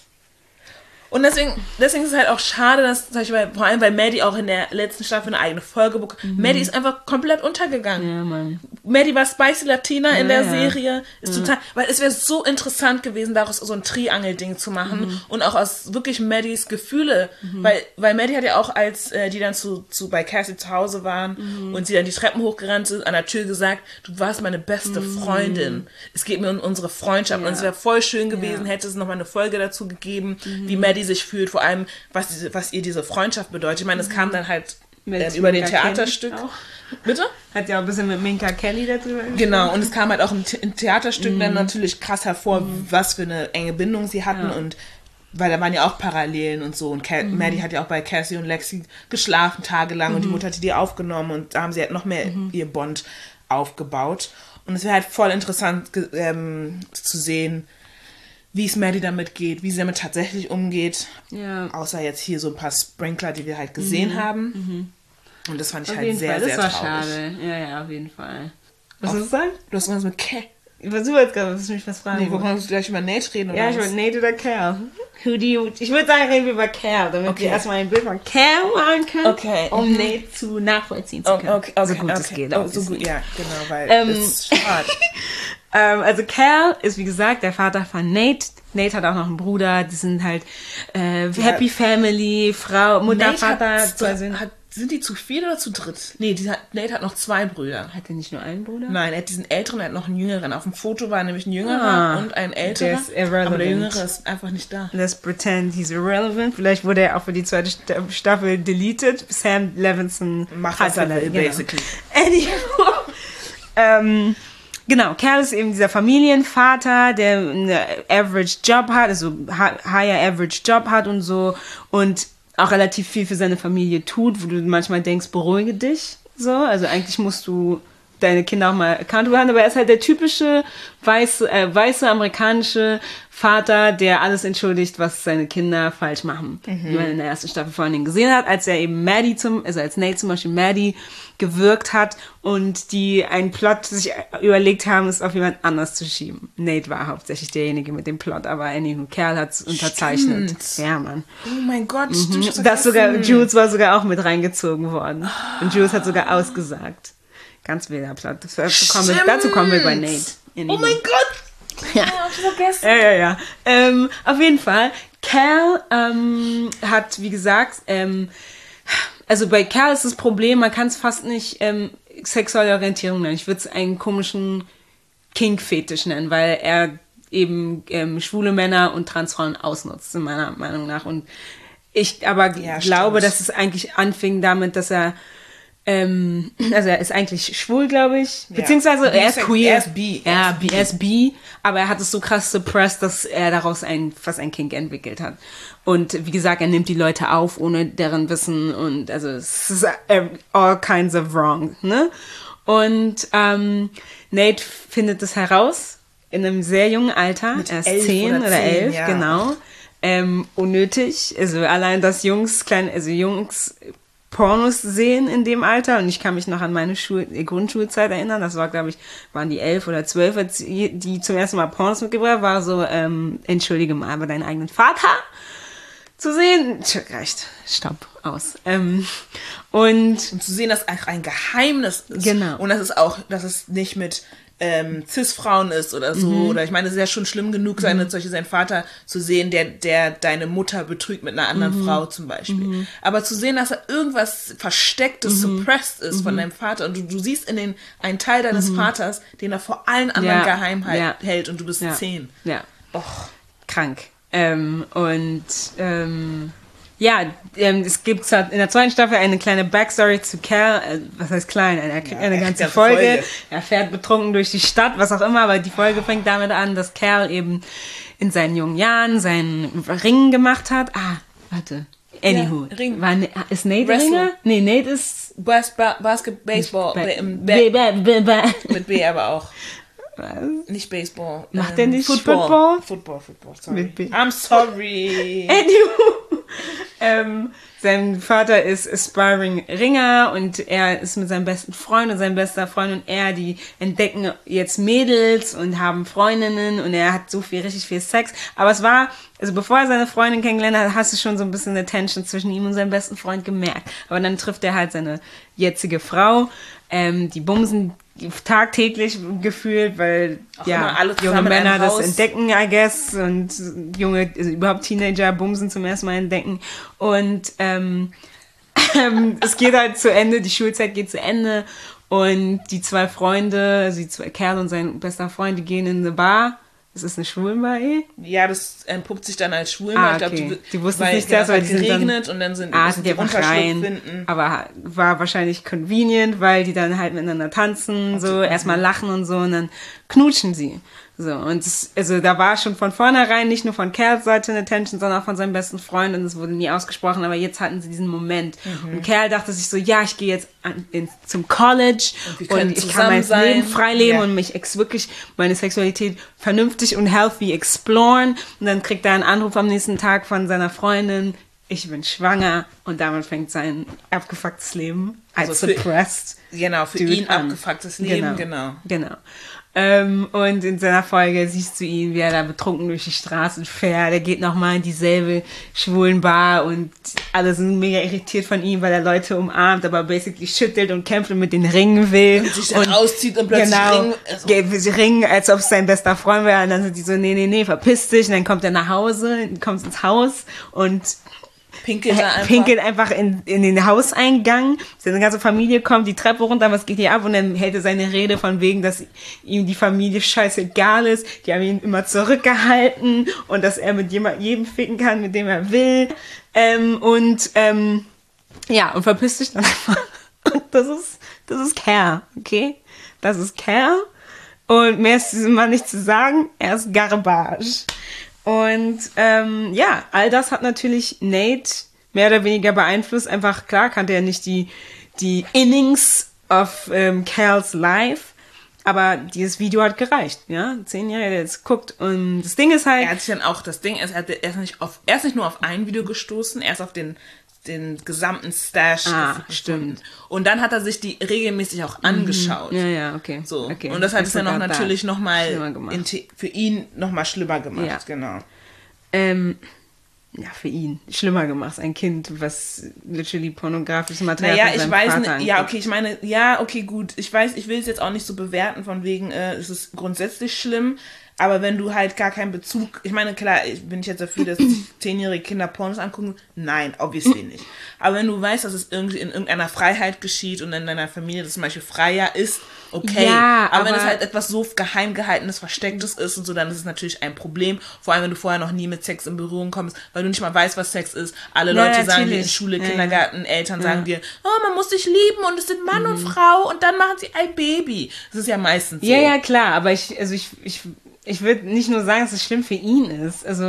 Und deswegen, deswegen ist es halt auch schade, dass, zum Beispiel, vor allem, weil Maddie auch in der letzten Staffel eine eigene Folge bekommt. Maddie ist einfach komplett untergegangen. Ja, Mann. Maddie war Spicy Latina in Ja, der ja. Serie. Ist total, weil es wäre so interessant gewesen, daraus so ein Triangel-Ding zu machen. Mhm. Und auch aus wirklich Maddies Gefühle. Weil, weil Maddie hat ja auch, als äh, die dann zu, zu bei Cassie zu Hause waren Mhm. und sie dann die Treppen hochgerannt ist, an der Tür gesagt, du warst meine beste Freundin. Es geht mir um unsere Freundschaft. Mhm. Ja. Und es wäre voll schön gewesen, Ja. Mhm. hätte es nochmal eine Folge dazu gegeben, wie Maddie sich fühlt, vor allem, was, diese, was ihr diese Freundschaft bedeutet. Ich meine, es kam dann halt Mit ähm, über den Minka Kelly Theaterstück. auch. Bitte? Hat ja auch ein bisschen mit Minka Kelly darüber gesprochen. Genau, und es kam halt auch im, The im Theaterstück dann natürlich krass hervor, was für eine enge Bindung sie hatten Ja. und weil da waren ja auch Parallelen und so und Ca Maddie hat ja auch bei Cassie und Lexi geschlafen tagelang und die Mutter hatte die aufgenommen und da haben sie halt noch mehr ihr Bond aufgebaut und es wäre halt voll interessant ge- ähm, zu sehen, wie es Maddie damit geht, wie sie damit tatsächlich umgeht, Ja. außer jetzt hier so ein paar Sprinkler, die wir halt gesehen haben und das fand ich Auf halt jeden sehr, Fall, das sehr war traurig. schade. Ja, ja, auf jeden Fall. Was Auf- willst du sagen? Du hast irgendwas mit Ke. Ich versuche jetzt gerade, dass du mich was fragen Nee, wir wolltest. wollen uns gleich über Nate reden. Ja, oder ich was? wollte Nate oder Cal. Who do you, ich würde sagen, reden wir über Cal, damit Okay. wir erstmal ein Bild von Cal machen können, Okay. um Mhm. Nate zu nachvollziehen zu Okay, können. okay, okay, so gut okay. es geht. Oh, so obviously. gut, ja, genau, weil Ähm, es ist schade. Ähm, also Cal ist, wie gesagt, der Vater von Nate. Nate hat auch noch einen Bruder. Die sind halt äh, Happy Family, Frau, Mutter, Nate Vater, hat, zwei Söhne. hat, sind die zu viert oder zu dritt? Nee, die hat, Nate hat noch zwei Brüder. Hat er nicht nur einen Bruder? Nein, er hat diesen älteren, er hat noch einen jüngeren. Auf dem Foto war nämlich ein jüngerer Ah, und ein der älterer. ist irrelevant. Aber der jüngere ist einfach nicht da. Let's pretend he's irrelevant. Vielleicht wurde er auch für die zweite Sta- Staffel deleted. Sam Levinson Macht, hat was er will, genau. basically. Anywho. ähm, genau, Cal ist eben dieser Familienvater, der einen average Job hat, also hi- higher average Job hat und so und auch relativ viel für seine Familie tut, wo du manchmal denkst, beruhige dich. So, also eigentlich musst du deine Kinder auch mal accountable haben, aber er ist halt der typische weiße, äh, weiße amerikanische Vater, der alles entschuldigt, was seine Kinder falsch machen. Wie man in der ersten Staffel vor allen Dingen gesehen hat, als er eben Maddie zum, also als Nate zum Beispiel Maddie gewirkt hat und die einen Plot sich überlegt haben, es auf jemand anders zu schieben. Nate war hauptsächlich derjenige mit dem Plot, aber anywho, Kerl hat es unterzeichnet. Stimmt. Ja, Mann. Oh mein Gott, stimmt, ich hab's Das sogar, vergessen. Jules war sogar auch mit reingezogen worden. Und Jules hat sogar ausgesagt. Ganz wilder Plot. Dazu kommen wir, dazu kommen wir bei Nate. Oh mein Gott! Ja. Ja, hab ich vergessen. Ja, ja, ja. Ähm, auf jeden Fall, Cal ähm, hat, wie gesagt, ähm, also bei Cal ist das Problem, man kann es fast nicht ähm, sexuelle Orientierung nennen. Ich würde es einen komischen Kink-Fetisch nennen, weil er eben ähm, schwule Männer und Transfrauen ausnutzt, in meiner Meinung nach. Und ich aber Ja, glaube, stimmt. dass es eigentlich anfing damit, dass er ähm, also er ist eigentlich schwul, glaube ich. Beziehungsweise er ist Bisex- queer. er ist bi. Ja, Er ist bi- er ist bi, aber er hat es so krass suppressed, dass er daraus ein, fast ein Kink entwickelt hat. Und wie gesagt, er nimmt die Leute auf, ohne deren Wissen und also es ist äh, all kinds of wrong, ne? Und ähm, Nate findet es heraus in einem sehr jungen Alter. Mit er ist elf zehn oder oder zehn, elf, ja. genau. Ähm, unnötig. Also allein, dass Jungs, klein, also Jungs Pornos sehen in dem Alter und ich kann mich noch an meine Schul Grundschulzeit erinnern, das war, glaube ich, waren die elf oder zwölf, als die, die zum ersten Mal Pornos mitgebracht war so, ähm, entschuldige mal, aber deinen eigenen Vater zu sehen, tja, reicht, stopp, aus. Ähm, und Und zu sehen, dass auch ein Geheimnis ist. Genau. Und das ist auch, dass es nicht mit ähm, Cis-Frauen ist oder so. Mhm. Oder ich meine, es ist ja schon schlimm genug, seine, mhm. solche, seinen Vater zu sehen, der, der deine Mutter betrügt mit einer anderen mhm. Frau zum Beispiel. Mhm. Aber zu sehen, dass da irgendwas Verstecktes, mhm. suppressed ist mhm. von deinem Vater und du, du siehst in den einen Teil deines mhm. Vaters, den er vor allen anderen ja. geheim ja. hält und du bist ja. zehn. Ja. Och. Krank. Ähm, und ähm, ja, ähm, es gibt in der zweiten Staffel eine kleine Backstory zu Cal, äh, was heißt klein, eine, eine, eine ganze, ganze Folge. Folge. Er fährt betrunken durch die Stadt, was auch immer, aber die Folge fängt damit an, dass Cal eben in seinen jungen Jahren seinen Ring gemacht hat. Ah, warte. Anywho. Ja, Ring. War, ist Nate Wrestling. Ringer? Nee, Nate ist... Bas ba Basket, Baseball. Ba B, ba B, ba mit B aber auch. Was? Nicht Baseball. Macht ähm, der nicht Football? Football, Football, Football, sorry. Mit B. I'm sorry. Anywho. ähm, sein Vater ist aspiring Ringer und er ist mit seinem besten Freund und sein bester Freund und er, die entdecken jetzt Mädels und haben Freundinnen und er hat so viel, richtig viel Sex. Aber es war, also bevor er seine Freundin kennengelernt hat, hast du schon so ein bisschen eine Tension zwischen ihm und seinem besten Freund gemerkt. Aber dann trifft er halt seine jetzige Frau, ähm, die bumsen tagtäglich gefühlt, weil auch ja junge Männer das entdecken, I guess, und junge, also überhaupt Teenager bumsen zum ersten Mal entdecken und ähm, ähm, es geht halt zu Ende, die Schulzeit geht zu Ende und die zwei Freunde, also die zwei Kerl und sein bester Freund, die gehen in eine Bar. Ist das eine Schwulenbar eh? Ja, das entpuppt sich dann als Schwulenbar. Ah, okay. Ich glaube, die, die wussten es nicht zuerst, weil es regnet und dann sind ah, sind die einfach rein. Finden. Aber war wahrscheinlich convenient, weil die dann halt miteinander tanzen, so okay. erstmal lachen und so und dann knutschen sie. So, und es, also da war schon von vornherein nicht nur von Kerls Seite eine Tension, sondern auch von seinem besten Freund und es wurde nie ausgesprochen, aber jetzt hatten sie diesen Moment. Mhm. Und Kerl dachte sich so, ja, ich gehe jetzt an, in, zum College und, und ich kann mein sein. Leben frei leben ja. und mich ex wirklich meine Sexualität vernünftig und healthy exploren. Und dann kriegt er einen Anruf am nächsten Tag von seiner Freundin, ich bin schwanger und damit fängt sein abgefucktes Leben als also suppressed. Für, genau, für ihn an. Abgefucktes Leben, genau. Genau. genau. Ähm, und in seiner Folge siehst du ihn, wie er da betrunken durch die Straßen fährt. Er geht nochmal in dieselbe schwulen Bar und alle sind mega irritiert von ihm, weil er Leute umarmt, aber basically schüttelt und kämpft und mit den Ringen will. Und sich dann und auszieht und plötzlich genau, Ring, also. Ringen, als ob es sein bester Freund wäre. Und dann sind die so, nee, nee, nee, verpiss dich. Und dann kommt er nach Hause, kommt ins Haus und pinkelt einfach, pinkelt einfach in, in den Hauseingang. Seine ganze Familie kommt die Treppe runter, was geht hier ab? Und dann hält er seine Rede von wegen, dass ihm die Familie scheißegal ist. Die haben ihn immer zurückgehalten und dass er mit jemand, jedem ficken kann, mit dem er will. Ähm, und ähm, ja, und verpisst sich dann einfach. Und das ist, das ist Kerl, okay? Das ist Kerl. Und mehr ist diesem Mann nicht zu sagen. Er ist Garbage. Und ähm, ja, all das hat natürlich Nate mehr oder weniger beeinflusst. Einfach, klar, kannte er nicht die, die Innings of ähm, Cal's Life, aber dieses Video hat gereicht, ja. Zehn Jahre, der jetzt guckt und das Ding ist halt... Er hat sich dann auch, das Ding ist, er, hat, er, ist nicht auf, er ist nicht nur auf ein Video gestoßen, er ist auf den den gesamten Stash ah, stimmt. Und dann hat er sich die regelmäßig auch angeschaut. Mhm. Ja, ja, okay. So. okay. Und das hat es dann auch natürlich nochmal in, für ihn nochmal schlimmer gemacht, ja. genau. Ähm, ja, für ihn schlimmer gemacht. Ein Kind, was literally pornografisches Material naja, von seinem ich weiß Vater nicht, anguckt. ja, okay, ich meine, ja, okay, gut. Ich weiß, ich will es jetzt auch nicht so bewerten, von wegen, äh, es ist grundsätzlich schlimm. Aber wenn du halt gar keinen Bezug, ich meine, klar, ich bin ich jetzt dafür, dass zehnjährige Kinder Pornos angucken? Nein, obviously nicht. Aber wenn du weißt, dass es irgendwie in irgendeiner Freiheit geschieht und in deiner Familie das zum Beispiel freier ist, okay. Ja, aber, aber wenn es halt etwas so geheim gehaltenes, verstecktes ist und so, dann ist es natürlich ein Problem. Vor allem, wenn du vorher noch nie mit Sex in Berührung kommst, weil du nicht mal weißt, was Sex ist. Alle Leute ja, sagen dir in Schule, ja, Kindergarten, Eltern ja. sagen dir, oh, man muss sich lieben und es sind Mann mhm. und Frau und dann machen sie ein Baby. Das ist ja meistens so. Ja, ja, klar, aber ich, also ich, ich, ich würde nicht nur sagen, dass es schlimm für ihn ist. Also,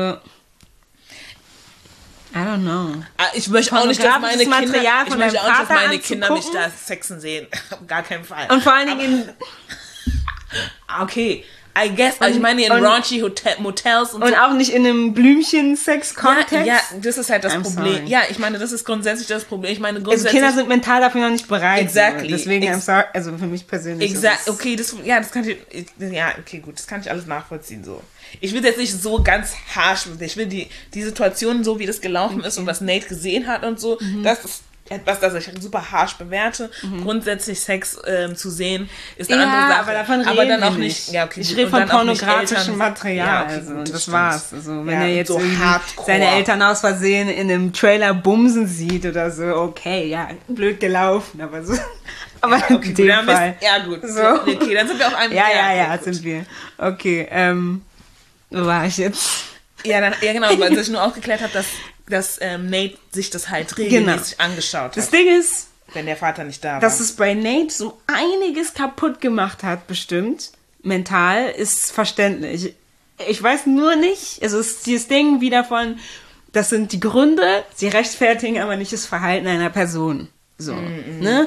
I don't know. Ich möchte auch nicht, dass meine Kinder, Material ich möchte auch nicht, dass meine Kinder mich da sexen sehen. Auf gar keinen Fall. Und vor allen Dingen in... Okay, I guess, also ich meine in und, raunchy Hotel, Motels und, und so. auch nicht in einem Blümchen-Sex-Kontext. Ja, ja, das ist halt das I'm Problem. Sorry. Ja, ich meine, das ist grundsätzlich das Problem. Ich meine, grundsätzlich... Also Kinder sind mental dafür noch nicht bereit. Exactly. So. Deswegen, Ex- I'm sorry, also für mich persönlich. Exakt, okay, das, ja, das kann ich, ja, okay, gut, das kann ich alles nachvollziehen, so. Ich will jetzt nicht so ganz harsh, ich will die, die Situation, so wie das gelaufen okay. ist und was Nate gesehen hat und so, mhm. das ist etwas, das ich super harsh bewerte. Mhm. Grundsätzlich Sex ähm, zu sehen, ist eine ja, andere Sache. aber davon aber reden dann auch wir nicht. Ja, okay, ich rede von pornografischem Eltern, Material. Ja, okay, also, gut, das, das war's. Also, wenn ja, er jetzt so seine Eltern aus Versehen in einem Trailer bumsen sieht oder so, okay, ja, blöd gelaufen, aber so. Aber ja, okay, in dem gut, Fall. Ist, ja, gut. So. Okay, dann sind wir auf einem. Ja, ja, ja, ja sind wir. Okay, ähm, wo war ich jetzt? Ja, dann, ja genau, weil ich nur aufgeklärt habe, dass, dass ähm, Nate sich das halt regelmäßig genau. angeschaut hat. Das Ding ist, wenn der Vater nicht da war. Dass es bei Nate so einiges kaputt gemacht hat, bestimmt, mental, ist verständlich. Ich weiß nur nicht, also es ist dieses Ding wieder von, das sind die Gründe, sie rechtfertigen aber nicht das Verhalten einer Person. So, mm-mm. ne?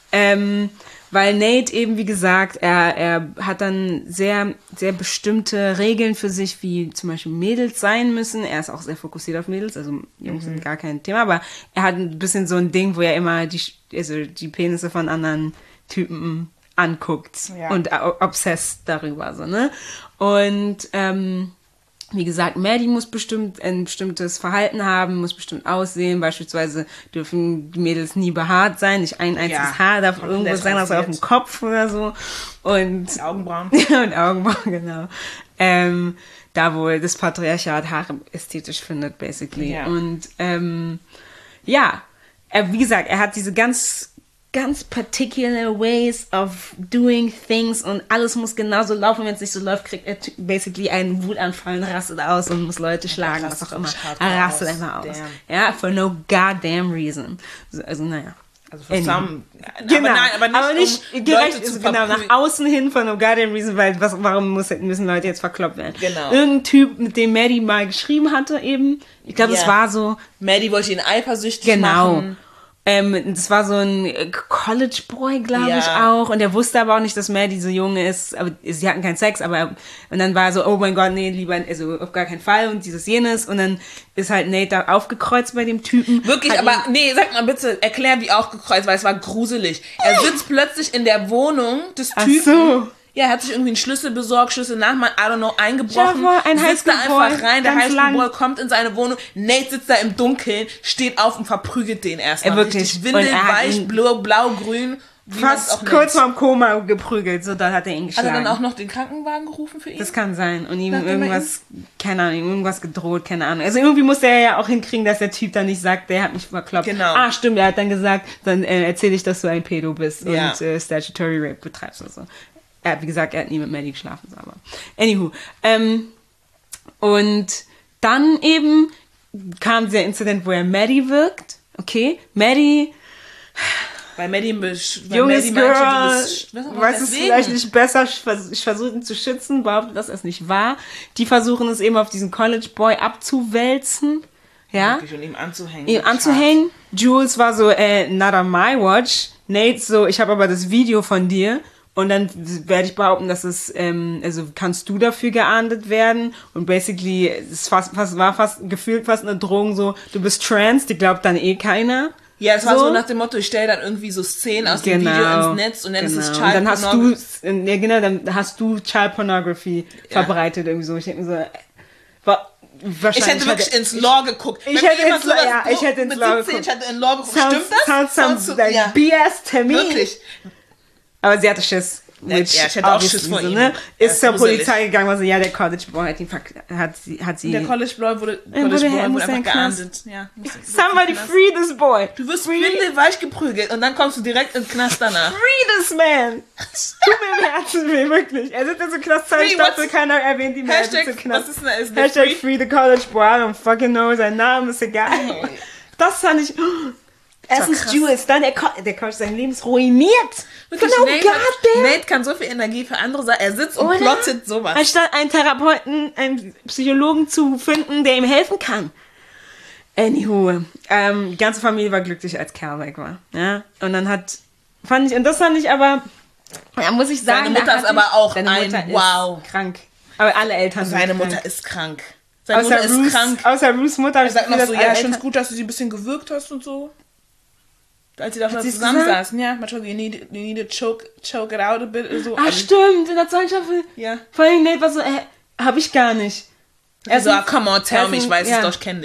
Ähm, weil Nate eben, wie gesagt, er, er hat dann sehr, sehr bestimmte Regeln für sich, wie zum Beispiel Mädels sein müssen. Er ist auch sehr fokussiert auf Mädels, also Jungs mhm. sind gar kein Thema, aber er hat ein bisschen so ein Ding, wo er immer die, also die Penisse von anderen Typen anguckt ja. und obsessed darüber, so, ne? Und, ähm, wie gesagt, Maddie muss bestimmt ein bestimmtes Verhalten haben, muss bestimmt aussehen. Beispielsweise dürfen die Mädels nie behaart sein, nicht ein einziges ja, Haar darf irgendwo sein, außer auf dem Kopf oder so. Und die Augenbrauen. und Augenbrauen, genau. Ähm, da, wo das Patriarchat Haare ästhetisch findet, basically. Ja. Und ähm, ja, er, wie gesagt, er hat diese ganz ganz particular ways of doing things und alles muss genauso laufen. Wenn es nicht so läuft, kriegt er basically einen Wutanfall und rastet aus und muss Leute schlagen, was auch immer. Er rastet einfach aus. Ja, for no goddamn reason. Also, also naja. Also für some, genau, aber nein, aber nicht, aber nicht um gerecht, Leute zu genau, nach außen hin von no goddamn reason, weil was, warum muss, müssen Leute jetzt verkloppt werden? Genau. Irgendein Typ, mit dem Maddie mal geschrieben hatte eben, ich glaube, es yeah. war so... Maddie wollte ihn eifersüchtig genau. machen. Ähm, das war so ein College-Boy, glaube ja. ich auch. Und er wusste aber auch nicht, dass Maddie so jung ist. Aber sie hatten keinen Sex, aber und dann war er so, oh mein Gott, nee, lieber, also auf gar keinen Fall und dieses jenes. Und dann ist halt Nate da aufgekreuzt bei dem Typen. Wirklich, hat aber nee, sag mal bitte, erklär wie aufgekreuzt, weil es war gruselig. Er sitzt plötzlich in der Wohnung des Typen. Ach so. Ja, er hat sich irgendwie einen Schlüssel besorgt, Schlüssel nach, I don't know, eingebrochen, ja, ein sitzt da einfach rein, der Highschool-Boy lang. kommt in seine Wohnung, Nate sitzt da im Dunkeln, steht auf und verprügelt den erstmal. Er wirklich. Windelweich, blau, blau, grün. Fast kurz vorm Koma geprügelt, so dann hat er ihn geschlagen. Hat er dann auch noch den Krankenwagen gerufen für ihn? Das kann sein. Und ihm irgendwas, keine Ahnung, irgendwas gedroht, keine Ahnung. Also irgendwie musste er ja auch hinkriegen, dass der Typ dann nicht sagt, der hat mich verkloppt. Genau. Ah, stimmt, er hat dann gesagt, dann äh, erzähle ich, dass du ein Pedo bist ja. und äh, Statutory Rape betreibst oder so. Er hat, wie gesagt, er hat nie mit Maddie geschlafen, aber anywho. Ähm, und dann eben kam der Incident, wo er Maddie wirkt. Okay, Maddie... Bei Maddie, bei junges Maddie Girl, meinte, du bist, weiß es vielleicht nicht besser, ich versuche ihn zu schützen, behaupte, dass es nicht war. Die versuchen es eben auf diesen College Boy abzuwälzen. Ja. Wirklich, und ihm anzuhängen. Ihm anzuhängen. Jules war so, äh, not on my watch. Nate so, ich habe aber das Video von dir. Und dann werde ich behaupten, dass es, ähm, also kannst du dafür geahndet werden. Und basically, es fast, fast, war fast gefühlt fast eine Drohung so, du bist trans, die glaubt dann eh keiner. Ja, es war so, so nach dem Motto, ich stelle dann irgendwie so Szenen aus genau, dem Video ins Netz und dann genau. ist es Child Child dann hast du, ja genau, dann hast du Child Pornography ja. verbreitet irgendwie so. Ich denke mir so, war, ich hätte wirklich hätte, ins Law geguckt. Ich, ich hätte ins Law, ja, ich hätte ins Law geguckt. Ich hätte in Law geguckt. Stimmt das? Sounds, sounds, sounds like ja. B S to me. Wirklich. Aber sie hatte Schiss. Which, ja, ich hätte auch Schiss vor so, ihm. Ne? Ist zur Polizei gegangen, war so, ja, der College Boy hat ihn hat sie, hat sie. Der College Boy wurde, College wurde, Boy wurde einfach geahndet. Ja, somebody free this boy. Du wirst windelweich geprügelt und dann kommst du direkt ins Knast danach. Free this man. Tut mir im Herzen weh, wirklich. Er sitzt in so Knast, zwei Staffel, keiner erwähnt ihn mehr. Hashtag, was ist denn da? Hashtag free? free the College Boy, I don't fucking know, sein Name ist egal. Hey. Das fand ich... Erstens Jules, dann der College, der College sein Leben ist ruiniert. Wirklich, genau, Nate, hat, Nate kann so viel Energie für andere Sachen. Er sitzt und Oder? plottet sowas. Anstatt einen Therapeuten, einen Psychologen zu finden, der ihm helfen kann. Anywho, ähm, die ganze Familie war glücklich, als Kerl weg war. Ja? Und dann hat, fand ich, und das fand ich aber, da muss ich sagen, seine Mutter ist aber auch seine Mutter ein, wow. Ist krank. Aber alle Eltern seine sind Mutter krank. ist krank. Seine außer Mutter Ruths, ist krank. Außer Ruths Mutter. Er sagt noch so, ja, ich finde es gut, dass du sie ein bisschen gewürgt hast und so. Als sie da zusammensaßen, ja, manchmal, you need, you need to choke, choke it out a bit. So. Ah, also, stimmt, in der zweiten Staffel. Ja. Vor allem Nate war so, äh, hab ich gar nicht. Er so, ah, come on, tell me, ich weiß ja. es doch, ich kenn dich.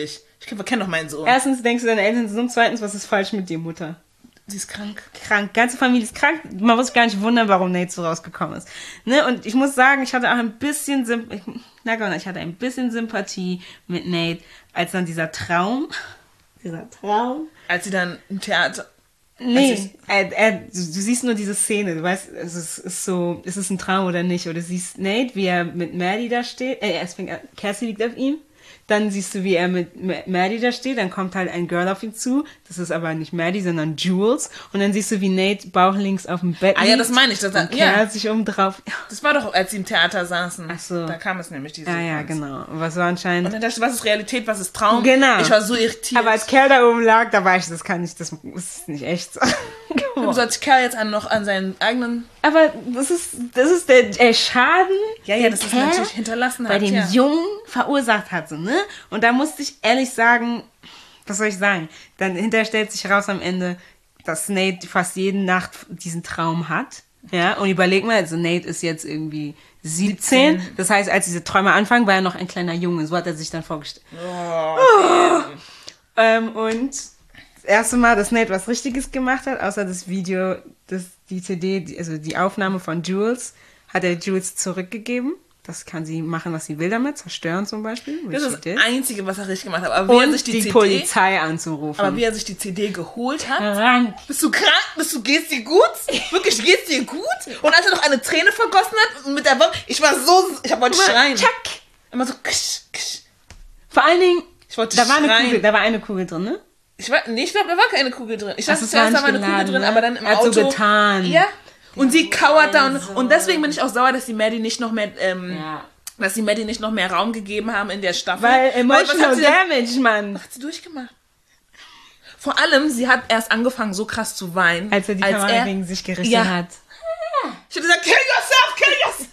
Ich kenne doch meinen Sohn. Erstens denkst du, deine Eltern sind dumm. Zweitens, was ist falsch mit dir, Mutter? Sie ist krank. Krank. Ganze Familie ist krank. Man muss sich gar nicht wundern, warum Nate so rausgekommen ist. Ne? Und ich muss sagen, ich hatte auch ein bisschen Sympathie, ich hatte ein bisschen Sympathie mit Nate, als dann dieser Traum, dieser Traum. Als sie dann im Theater... Nee, er, er, du, du siehst nur diese Szene, du weißt, es ist, ist so, ist es ein Traum oder nicht? Oder du siehst Nate, wie er mit Maddie da steht, äh, erst fängt, Cassie liegt auf ihm, dann siehst du, wie er mit Maddie da steht, dann kommt halt ein Girl auf ihn zu, das ist aber nicht Maddie, sondern Jules, und dann siehst du, wie Nate bauchlinks auf dem Bett liegt. Ah ja, das meine ich. Das, und ja. sich oben drauf. Das war doch, als sie im Theater saßen. Ach so. Da kam es nämlich, diese Ja, ja, Sequenz. genau. Und was war anscheinend... Und dann dachte ich, was ist Realität, was ist Traum? Genau. Ich war so irritiert. Aber als Kerl da oben lag, da war ich, das kann ich, das ist nicht echt so. Wieso hat sich Kerl jetzt an, noch an seinen eigenen... Aber das ist, das ist der, der Schaden, Ja, ja, den das ist Kerl natürlich hinterlassen bei hat, dem ja. Jungen verursacht hatte, ne? Und da musste ich ehrlich sagen, was soll ich sagen? Dann hinterher stellt sich raus am Ende, dass Nate fast jede Nacht diesen Traum hat. Ja, und überleg mal, also Nate ist jetzt irgendwie siebzehn. siebzehn. Das heißt, als diese Träume anfangen, war er noch ein kleiner Junge. So hat er sich dann vorgestellt. Oh, Oh. Ähm, und das erste Mal, dass Nate was Richtiges gemacht hat, außer das Video, das, die C D, die, also die Aufnahme von Jules, hat er Jules zurückgegeben. Das kann sie machen, was sie will damit, zerstören zum Beispiel. das which ist she das did. Einzige, was er richtig gemacht hat. Aber wie er Und sich die, die C D, Polizei anzurufen. aber wie er sich die C D geholt hat. Krank. Bist du krank? Bist du, geht's dir gut? Wirklich, geht's dir gut? Und als er noch eine Träne vergossen hat mit der Waffe, ich war so, ich wollte schreien. Tschack. Immer so, ksch, ksch. Vor allen Dingen, Ich wollte da war, eine schreien. Kugel, da war eine Kugel drin, ne? Ich war, nee, ich glaube, da war keine Kugel drin. Ich Ach, dachte das war zuerst, da war nicht eine Kugel geladen, drin, ne? aber dann im Er hat so Auto. getan. Ja. Und sie kauert da und, so. und deswegen bin ich auch sauer, dass die Maddie nicht noch mehr, ähm, Ja. dass die Maddie nicht noch mehr Raum gegeben haben in der Staffel. Weil was emotional hat sie denn- damage, Mann. hat sie durchgemacht? Vor allem, sie hat erst angefangen, so krass zu weinen. Als er die Kamera er, gegen sich gerichtet Ja. hat. Ich hätte gesagt, kill yourself, kill yourself.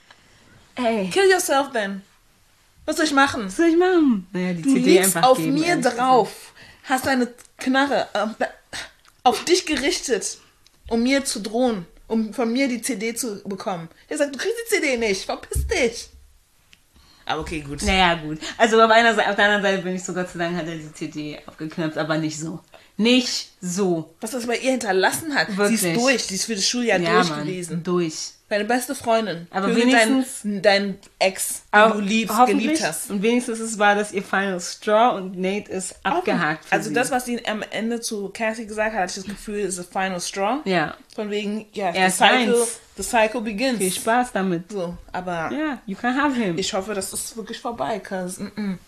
Ey, Kill yourself then. Was soll ich machen? was soll ich machen? Naja, die Du C D liegst einfach auf geben, mir ehrlich drauf, hast deine Knarre ähm, auf dich gerichtet, um mir zu drohen, um von mir die C D zu bekommen. Er sagt, du kriegst die C D nicht, verpiss dich. Aber okay, gut. Naja, gut. Also auf einer Seite, auf der anderen Seite bin ich so, Gott sei Dank hat er die C D aufgeknöpft, aber nicht so. Nicht so. Was das bei ihr hinterlassen hat. Wirklich. Sie ist durch, sie ist für das Schuljahr Ja, durch Mann, gewesen. durch. Deine beste Freundin. Aber Für wenigstens- Dein, dein Ex, den Auch du liebst, hoffentlich. geliebt hast. Und wenigstens ist es war das ihr Final Straw und Nate ist abgehakt für Also sie. das, was sie am Ende zu Cassie gesagt hat, hatte ich das Gefühl, ist a final straw. Ja. Von wegen, ja, the Er ist cycle, eins. the cycle begins. Viel Spaß damit. So, aber Ja, you can have him. ich hoffe, das ist wirklich vorbei, cause, mm -mm.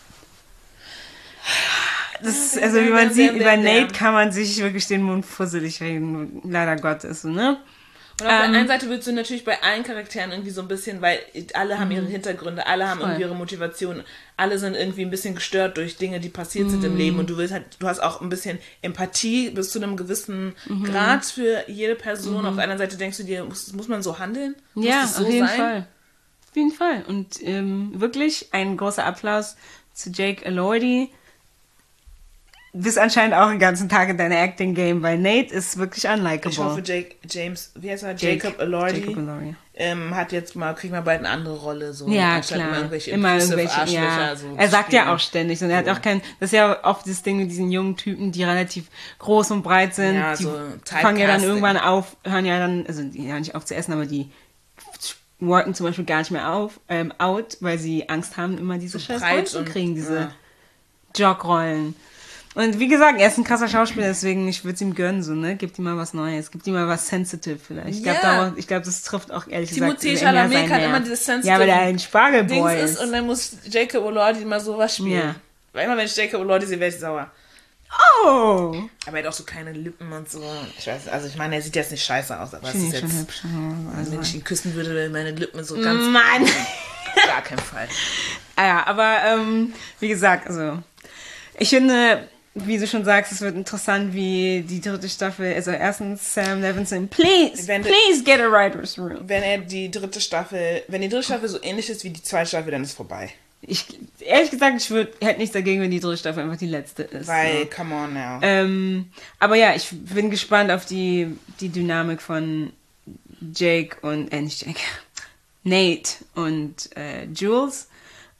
Das, also wie man Damn, sieht, damn, über damn, Nate damn. kann man sich wirklich den Mund fusselig reden. Leider Gottes, ne? Und auf Ähm, der einen Seite willst du natürlich bei allen Charakteren irgendwie so ein bisschen, weil alle haben ihre Hintergründe, alle haben Voll. irgendwie ihre Motivation, alle sind irgendwie ein bisschen gestört durch Dinge, die passiert sind im Leben und du willst halt, du hast auch ein bisschen Empathie bis zu einem gewissen Grad für jede Person. Auf der anderen Seite denkst du dir, muss, muss man so handeln? Muss Ja, das so auf jeden sein? Fall. Auf jeden Fall. Und ähm, wirklich ein großer Applaus zu Jake Elordi. Du bist anscheinend auch den ganzen Tag in deiner Acting-Game, weil Nate ist wirklich unlikable. Ich hoffe, Jake, James, wie heißt er? Jake- Jacob Elordi, Jacob Elordi. ähm, hat jetzt mal, kriegt mal bald eine andere Rolle. So, Ja, anstatt klar. Immer irgendwelche, Immer impulsive irgendwelche, ja. Arschlöcher so Er zu sagt ja spielen. auch ständig, und er hat auch kein, das ist ja oft das Ding mit diesen jungen Typen, die relativ groß und breit sind, Ja, die so fangen ja dann Typecasting. irgendwann auf, hören ja dann, also die hören nicht auf zu essen, aber die worken zum Beispiel gar nicht mehr auf, ähm, out, weil sie Angst haben, immer diese So scheiß breit Rollen zu und- kriegen, diese ja. Jogrollen. Und wie gesagt, er ist ein krasser Schauspieler, deswegen, ich würde es ihm gönnen, so, ne? Gib ihm mal was Neues, gib ihm mal was sensitive vielleicht. Ich glaube, Ja. ich glaub, das trifft auch ehrlich Timothée gesagt eher Chalamet sein kann Nerv. immer dieses sensitive Ja, weil er ein Spargelboy Dings ist. ist und dann muss Jacob Elordi mal sowas spielen. Ja. Weil immer, wenn ich Jacob Elordi sehe, werde ich sauer. Oh! Aber er hat auch so kleine Lippen und so. Ich weiß, also ich meine, er sieht jetzt nicht scheiße aus, aber es Finde ist ich schon jetzt, hübsch. also wenn ich ihn küssen würde, wären meine Lippen so ganz, Mann! gar kein Fall. Ah ja, aber ähm, wie gesagt, also ich finde, wie du schon sagst, es wird interessant, wie die dritte Staffel, also erstens Sam Levinson, please, Wenn du- please get a writer's room. Wenn er die dritte Staffel, wenn die dritte Staffel so ähnlich ist wie die zweite Staffel, dann ist es vorbei. Ich, ehrlich gesagt, ich würd, hätte nichts dagegen, wenn die dritte Staffel einfach die letzte ist. Weil, so. come on now. Ähm, aber ja, ich bin gespannt auf die, die Dynamik von Jake und, äh, nicht Jake, Nate und äh, Jules.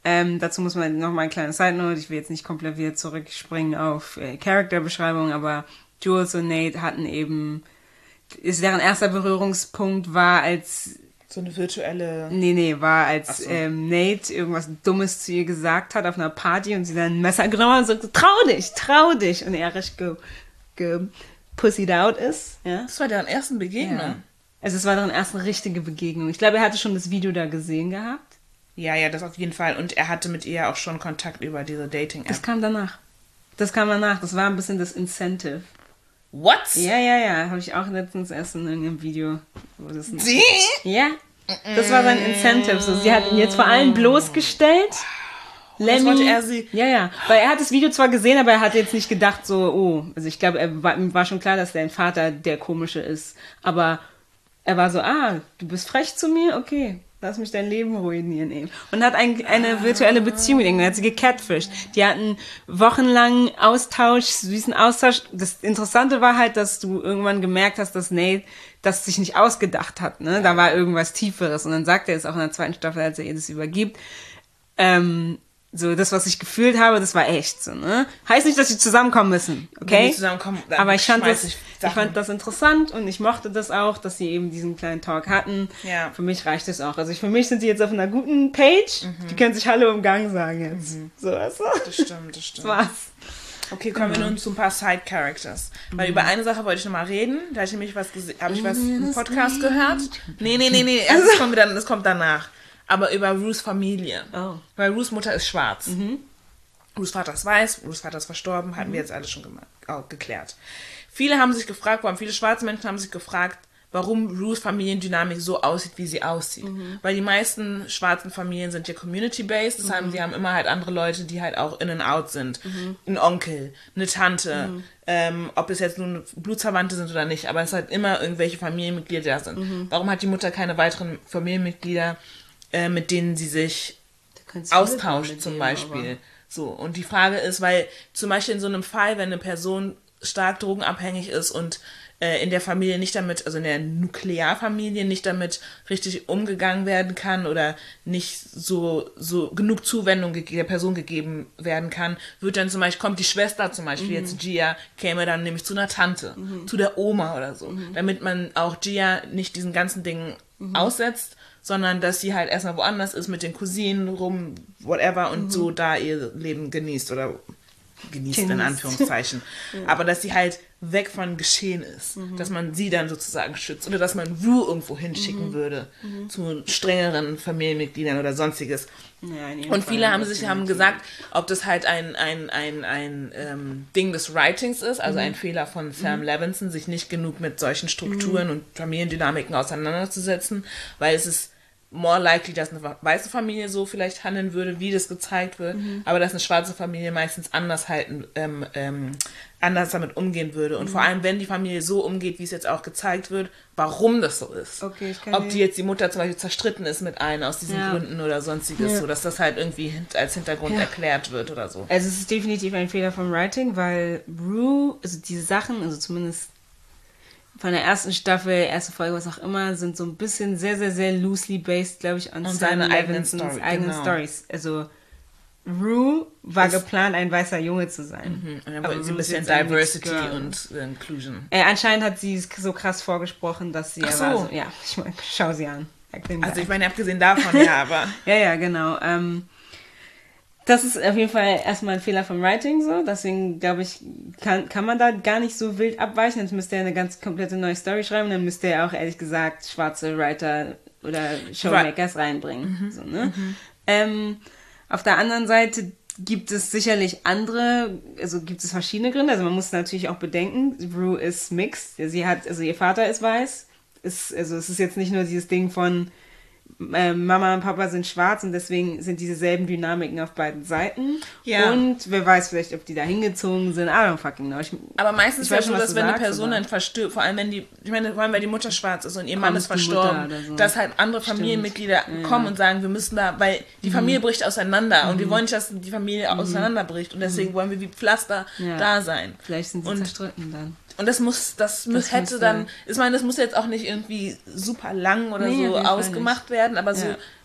Ähm, dazu muss man noch mal eine kleine Side Note. Ich will jetzt nicht komplett wieder zurückspringen auf äh, Charakterbeschreibung, aber Jules und Nate hatten eben, ist deren erster Berührungspunkt war als so eine virtuelle... Nee, nee, war als so. ähm, Nate irgendwas Dummes zu ihr gesagt hat auf einer Party und sie dann ein Messer genommen hat und sagte, trau dich, trau dich. Und er recht ge, ge pussied out ist. Ja? Das war deren ersten Begegnung. Ja. Also es war deren erste richtige Begegnung. Ich glaube, er hatte schon das Video da gesehen gehabt. Ja, ja, das auf jeden Fall. Und er hatte mit ihr auch schon Kontakt über diese Dating-App. Das kam danach. Das kam danach. Das war ein bisschen das Incentive. What? Ja, ja, ja. Habe ich auch letztens erst in irgendeinem Video. Wo das Sie? Ja. Das war sein Incentive. So, sie hat ihn jetzt vor allem bloßgestellt. Lemmy. Wollte er sie... Ja, ja. Weil er hat das Video zwar gesehen, aber er hat jetzt nicht gedacht so, oh. Also ich glaube, er war, ihm war schon klar, dass dein Vater der Komische ist. Aber er war so, ah, du bist frech zu mir? Okay. Lass mich dein Leben ruinieren eben. Und hat ein, eine virtuelle Beziehung mit ihm. Hat sie gecatfished. Die hatten wochenlang Austausch, süßen Austausch. Das Interessante war halt, dass du irgendwann gemerkt hast, dass Nate das sich nicht ausgedacht hat. Ne? Da war irgendwas Tieferes. Und dann sagt er es auch in der zweiten Staffel, als er ihr das übergibt. Ähm, so, das, was ich gefühlt habe, das war echt so, ne? Heißt nicht, dass sie zusammenkommen müssen, okay? Wenn die zusammenkommen, dann aber ich fand, das, ich, ich fand das interessant und ich mochte das auch, dass sie eben diesen kleinen Talk hatten. Ja. Für mich reicht es auch. Also ich, für mich sind die jetzt auf einer guten Page. Mhm. Die können sich Hallo im Gang sagen jetzt. Mhm. So, weißt du? Das stimmt, das stimmt. Das war's. Okay, kommen mhm. wir nun zu ein paar Side-Characters. Mhm. Weil über eine Sache wollte ich nochmal reden. Da habe ich nämlich was gesehen, habe ich was im Podcast gehört. Nee, nee, nee, nee, also das, kommt dann, das kommt danach. Aber über Ruths Familie. Oh. Weil Ruths Mutter ist schwarz. Mhm. Ruths Vater ist weiß, Ruths Vater ist verstorben, hatten mhm. wir jetzt alles schon gemacht, auch geklärt. Viele haben sich gefragt, warum viele schwarze Menschen haben sich gefragt, warum Ruths Familiendynamik so aussieht, wie sie aussieht. Mhm. Weil die meisten schwarzen Familien sind ja community-based, das mhm. heißt, sie haben immer halt andere Leute, die halt auch in and out sind. Mhm. Ein Onkel, eine Tante, mhm. ähm, ob es jetzt nun Blutsverwandte sind oder nicht, aber es halt immer irgendwelche Familienmitglieder da sind. Mhm. Warum hat die Mutter keine weiteren Familienmitglieder, äh, mit denen sie sich austauscht zum Beispiel? Aber. So, und die Frage ist, weil zum Beispiel in so einem Fall, wenn eine Person stark drogenabhängig ist und äh, in der Familie nicht damit, also in der Nuklearfamilie nicht damit richtig umgegangen werden kann oder nicht so, so genug Zuwendung ge- der Person gegeben werden kann, wird dann zum Beispiel, kommt die Schwester zum Beispiel, mhm. jetzt Gia, käme dann nämlich zu einer Tante, mhm. zu der Oma oder so, mhm. damit man auch Gia nicht diesen ganzen Dingen mhm. aussetzt, sondern dass sie halt erstmal woanders ist, mit den Cousinen rum, whatever, und mhm. so da ihr Leben genießt oder genießt, genießt. in Anführungszeichen. Ja. Aber dass sie halt weg von Geschehen ist, mhm. dass man sie dann sozusagen schützt oder dass man Rue irgendwo hinschicken mhm. würde mhm. zu strengeren Familienmitgliedern oder sonstiges. Ja, und viele haben sich haben gesagt, ob das halt ein, ein, ein, ein ähm, Ding des Writings ist, also mhm. ein Fehler von Sam mhm. Levinson, sich nicht genug mit solchen Strukturen mhm. und Familiendynamiken auseinanderzusetzen, weil es ist more likely, dass eine weiße Familie so vielleicht handeln würde, wie das gezeigt wird, mhm. aber dass eine schwarze Familie meistens anders halten, ähm, ähm, anders damit umgehen würde. Und mhm. vor allem, wenn die Familie so umgeht, wie es jetzt auch gezeigt wird, warum das so ist. Okay, ich kann Ob die jetzt die Mutter zum Beispiel zerstritten ist mit einem aus diesen ja. Gründen oder sonstiges, ja. so dass das halt irgendwie als Hintergrund ja. erklärt wird oder so. Also es ist definitiv ein Fehler vom Writing, weil Rue, also diese Sachen, also zumindest von der ersten Staffel, erste Folge, was auch immer, sind so ein bisschen sehr, sehr, sehr loosely based, glaube ich, an seine eigenen, Story, eigenen genau. Stories. Also Rue war ist, geplant, ein weißer Junge zu sein. Mhm. Und dann wollte sie ein bisschen Diversity und Inclusion. Äh, anscheinend hat sie so krass vorgesprochen, dass sie Ach so. aber so, ja, ich meine, schau sie an. Also ich meine, abgesehen davon, ja, aber... ja, ja, genau. Ähm, das ist auf jeden Fall erstmal ein Fehler vom Writing so, deswegen glaube ich, kann, kann man da gar nicht so wild abweichen, jetzt müsste er eine ganz komplette neue Story schreiben, dann müsste er auch ehrlich gesagt schwarze Writer oder Showmakers right. reinbringen. Mhm. So, ne? Mhm. Ähm, auf der anderen Seite gibt es sicherlich andere, also gibt es verschiedene Gründe, also man muss natürlich auch bedenken, Rue ist mixed, sie hat, also ihr Vater ist weiß, ist, also es ist jetzt nicht nur dieses Ding von äh, Mama und Papa sind schwarz und deswegen sind dieselben Dynamiken auf beiden Seiten. Ja. Und wer weiß vielleicht, ob die da hingezogen sind. I don't fucking know. Ich, aber meistens ist es so, dass wenn eine Person dann verstirbt, vor allem wenn die, ich meine, vor allem weil die Mutter schwarz ist und ihr Mann ist verstorben, so. dass halt andere Familienmitglieder Stimmt. kommen ja. und sagen, wir müssen da, weil die Familie mhm. bricht auseinander mhm. und wir wollen nicht, dass die Familie mhm. auseinanderbricht und deswegen mhm. wollen wir wie Pflaster ja. da sein. Vielleicht sind sie und, zerstritten dann. Und das muss, das, das muss, hätte dann, ich meine, das muss jetzt auch nicht irgendwie super lang oder nee, so ausgemacht werden, aber so, ja.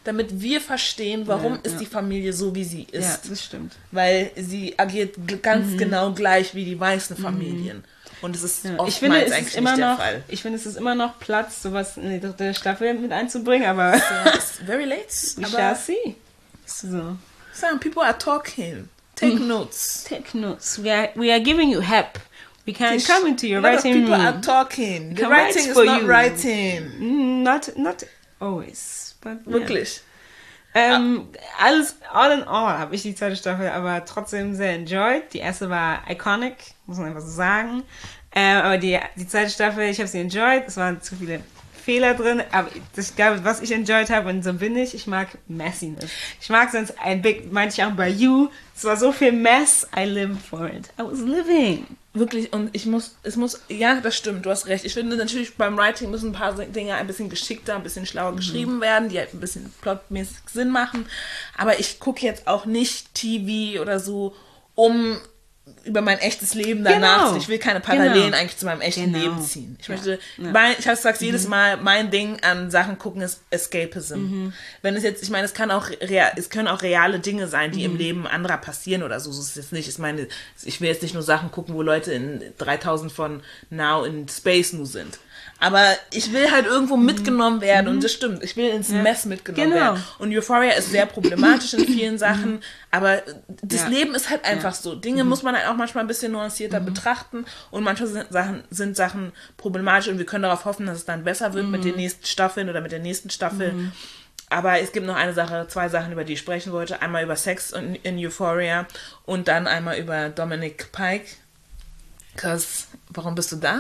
damit wir verstehen, warum Ja, ist ja. die Familie so, wie sie ist. Ja, das stimmt. Weil sie agiert g- ganz mhm. genau gleich wie die weißen Familien. Und es ist Ja. oftmals Ich finde, es eigentlich ist immer nicht der noch, Fall. ich finde, es ist immer noch Platz, sowas in die dritte Staffel mit einzubringen, aber Ja, it's very late. we Aber shall see. So. some people are talking. Take notes. Take notes. We are, we are giving you help. We can Fish. come into your A lot of writing people are room. talking. The Can write writing is for not you. writing. Mm, Not, not always. But, yeah. Wirklich. Ähm, alles, all in all, habe ich die zweite Staffel aber trotzdem sehr enjoyed. Die erste war iconic, muss man einfach so sagen. Ähm, aber die, die zweite Staffel, ich habe sie enjoyed. Es waren zu viele Fehler drin, aber ich glaube, was ich enjoyed habe, und so bin ich, ich mag Messiness. Ich mag sonst ein Big, meinte ich auch bei You, es war so viel Mess, I live for it. I was living. Wirklich, und ich muss, es muss, ja, das stimmt, du hast recht. Ich finde natürlich, beim Writing müssen ein paar Dinge ein bisschen geschickter, ein bisschen schlauer mhm. geschrieben werden, die halt ein bisschen plotmäßig Sinn machen. Aber ich gucke jetzt auch nicht T V oder so, um über mein echtes Leben danach Genau. zu. Ich will keine Parallelen Genau. eigentlich zu meinem echten Genau. Leben ziehen. Ich Ja. möchte, Ja. mein, ich habe es gesagt, jedes Mhm. Mal, mein Ding an Sachen gucken ist Escapism. Mhm. Wenn es jetzt, ich meine, es kann auch, rea- es können auch reale Dinge sein, die Mhm. im Leben anderer passieren oder so. So ist es jetzt nicht. Ich meine, ich will jetzt nicht nur Sachen gucken, wo Leute in dreitausend von Now in Space nur sind. Aber ich will halt irgendwo mitgenommen werden, und das stimmt. Ich will ins Ja. Mess mitgenommen Genau. werden. Und Euphoria ist sehr problematisch in vielen Sachen, aber das Ja. Leben ist halt einfach Ja. so. Dinge muss man halt auch manchmal ein bisschen nuancierter betrachten, und manche sind Sachen, sind Sachen problematisch, und wir können darauf hoffen, dass es dann besser wird mit den nächsten Staffeln oder mit der nächsten Staffel. Aber es gibt noch eine Sache, zwei Sachen, über die ich sprechen wollte. Einmal über Sex in, in Euphoria und dann einmal über Dominic Pike. Cause, warum bist du da?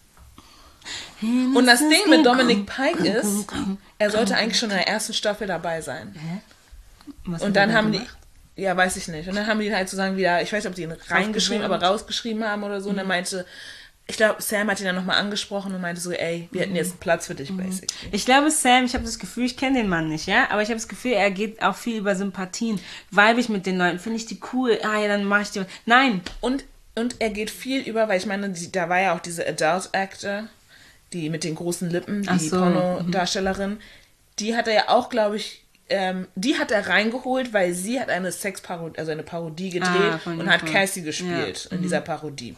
Und das Ding mit Dominic Pike ist, er sollte eigentlich schon in der ersten Staffel dabei sein. Was Und hat dann er haben die, gemacht? ja, weiß ich nicht. Und dann haben die ihn halt sozusagen wieder, ich weiß nicht, ob die ihn reingeschrieben, aber rausgeschrieben haben oder so. Und er meinte, ich glaube, Sam hat ihn dann nochmal angesprochen und meinte so, ey, wir hätten jetzt einen Platz für dich, basically. Ich glaube, Sam, ich habe das Gefühl, ich kenne den Mann nicht, ja, aber ich habe das Gefühl, er geht auch viel über Sympathien. Vibe ich mit den Leuten, finde ich die cool, ah ja, dann mache ich die. Nein. Und, und er geht viel über, weil ich meine, die, da war ja auch diese Adult Actor, die mit den großen Lippen, Ach die so, Pornodarstellerin, die hat er ja auch, glaube ich, ähm, die hat er reingeholt, weil sie hat eine Sexparodie, also eine Parodie gedreht Ah, von und hat Nicole. Cassie gespielt Ja. in dieser Parodie.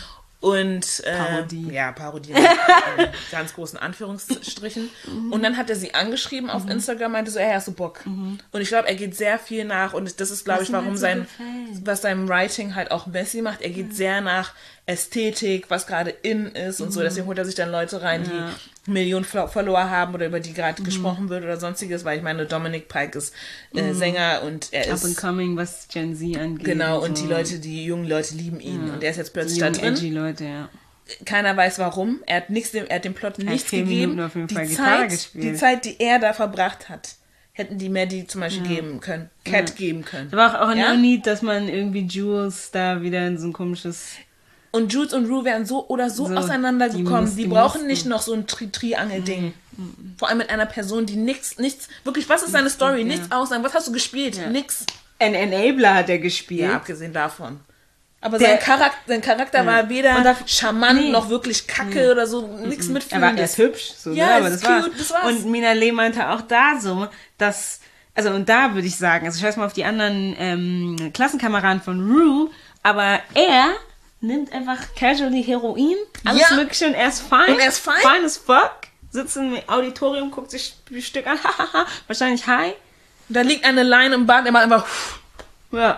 Und äh, Parodie. ja, Parodie in äh, ganz großen Anführungsstrichen. Und dann hat er sie angeschrieben auf Instagram, meinte so, ey, hast du Bock? Und ich glaube, er geht sehr viel nach, und das ist, glaube ich, ihm warum halt so sein, gefällt. was seinem Writing halt auch Messi macht. Er geht sehr nach Ästhetik, was gerade in ist und so. Deswegen holt er sich dann Leute rein, die Ja. Millionen Flo- Follower haben oder über die gerade gesprochen wird oder sonstiges, weil ich meine, Dominic Pike ist äh, Sänger, und er Up and ist coming, was Gen Z angeht. genau, und so. die Leute, die jungen Leute lieben ihn, und er ist jetzt Die plötzlich da jungen, drin. edgy Leute, ja. Keiner weiß warum. Er hat nichts, er hat dem Plot hat nichts vier gegeben. Minuten auf jeden die Fall Gitarre Zeit, gespielt. die Zeit, die er da verbracht hat, hätten die Maddie zum Beispiel geben können, Cat geben können. Da war auch Ja? no need, dass man irgendwie Jules da wieder in so ein komisches... Und Jules und Rue wären so oder so, So, auseinandergekommen. die Die, muss- die brauchen mussten. nicht noch so ein Tri Triangel-Ding. Vor allem mit einer Person, die nichts, nichts, wirklich, was ist seine Story? ja. Nichts aussagen. Was hast du gespielt? Ja. Nix. Ein Enabler hat er gespielt. Ja, abgesehen davon. Aber Der- sein Charakter, sein Charakter Ja. war weder Und da- charmant nee. noch wirklich kacke oder so, nichts Er mitfühlendes. war erst hübsch, so, Ja, ne? aber ist das war's. cute, das war's. Und Mina Lee meinte auch da so, dass, also und da würde ich sagen, also ich weiß mal auf die anderen ähm, Klassenkameraden von Rue, aber er nimmt einfach casually Heroin, alles Ja. mögliche, und er ist fine. Und er ist fine. Fine as fuck. Sitzt im Auditorium, guckt sich ein Stück an, hahaha, wahrscheinlich high. Da liegt eine Line im Bad, er macht einfach, Ja.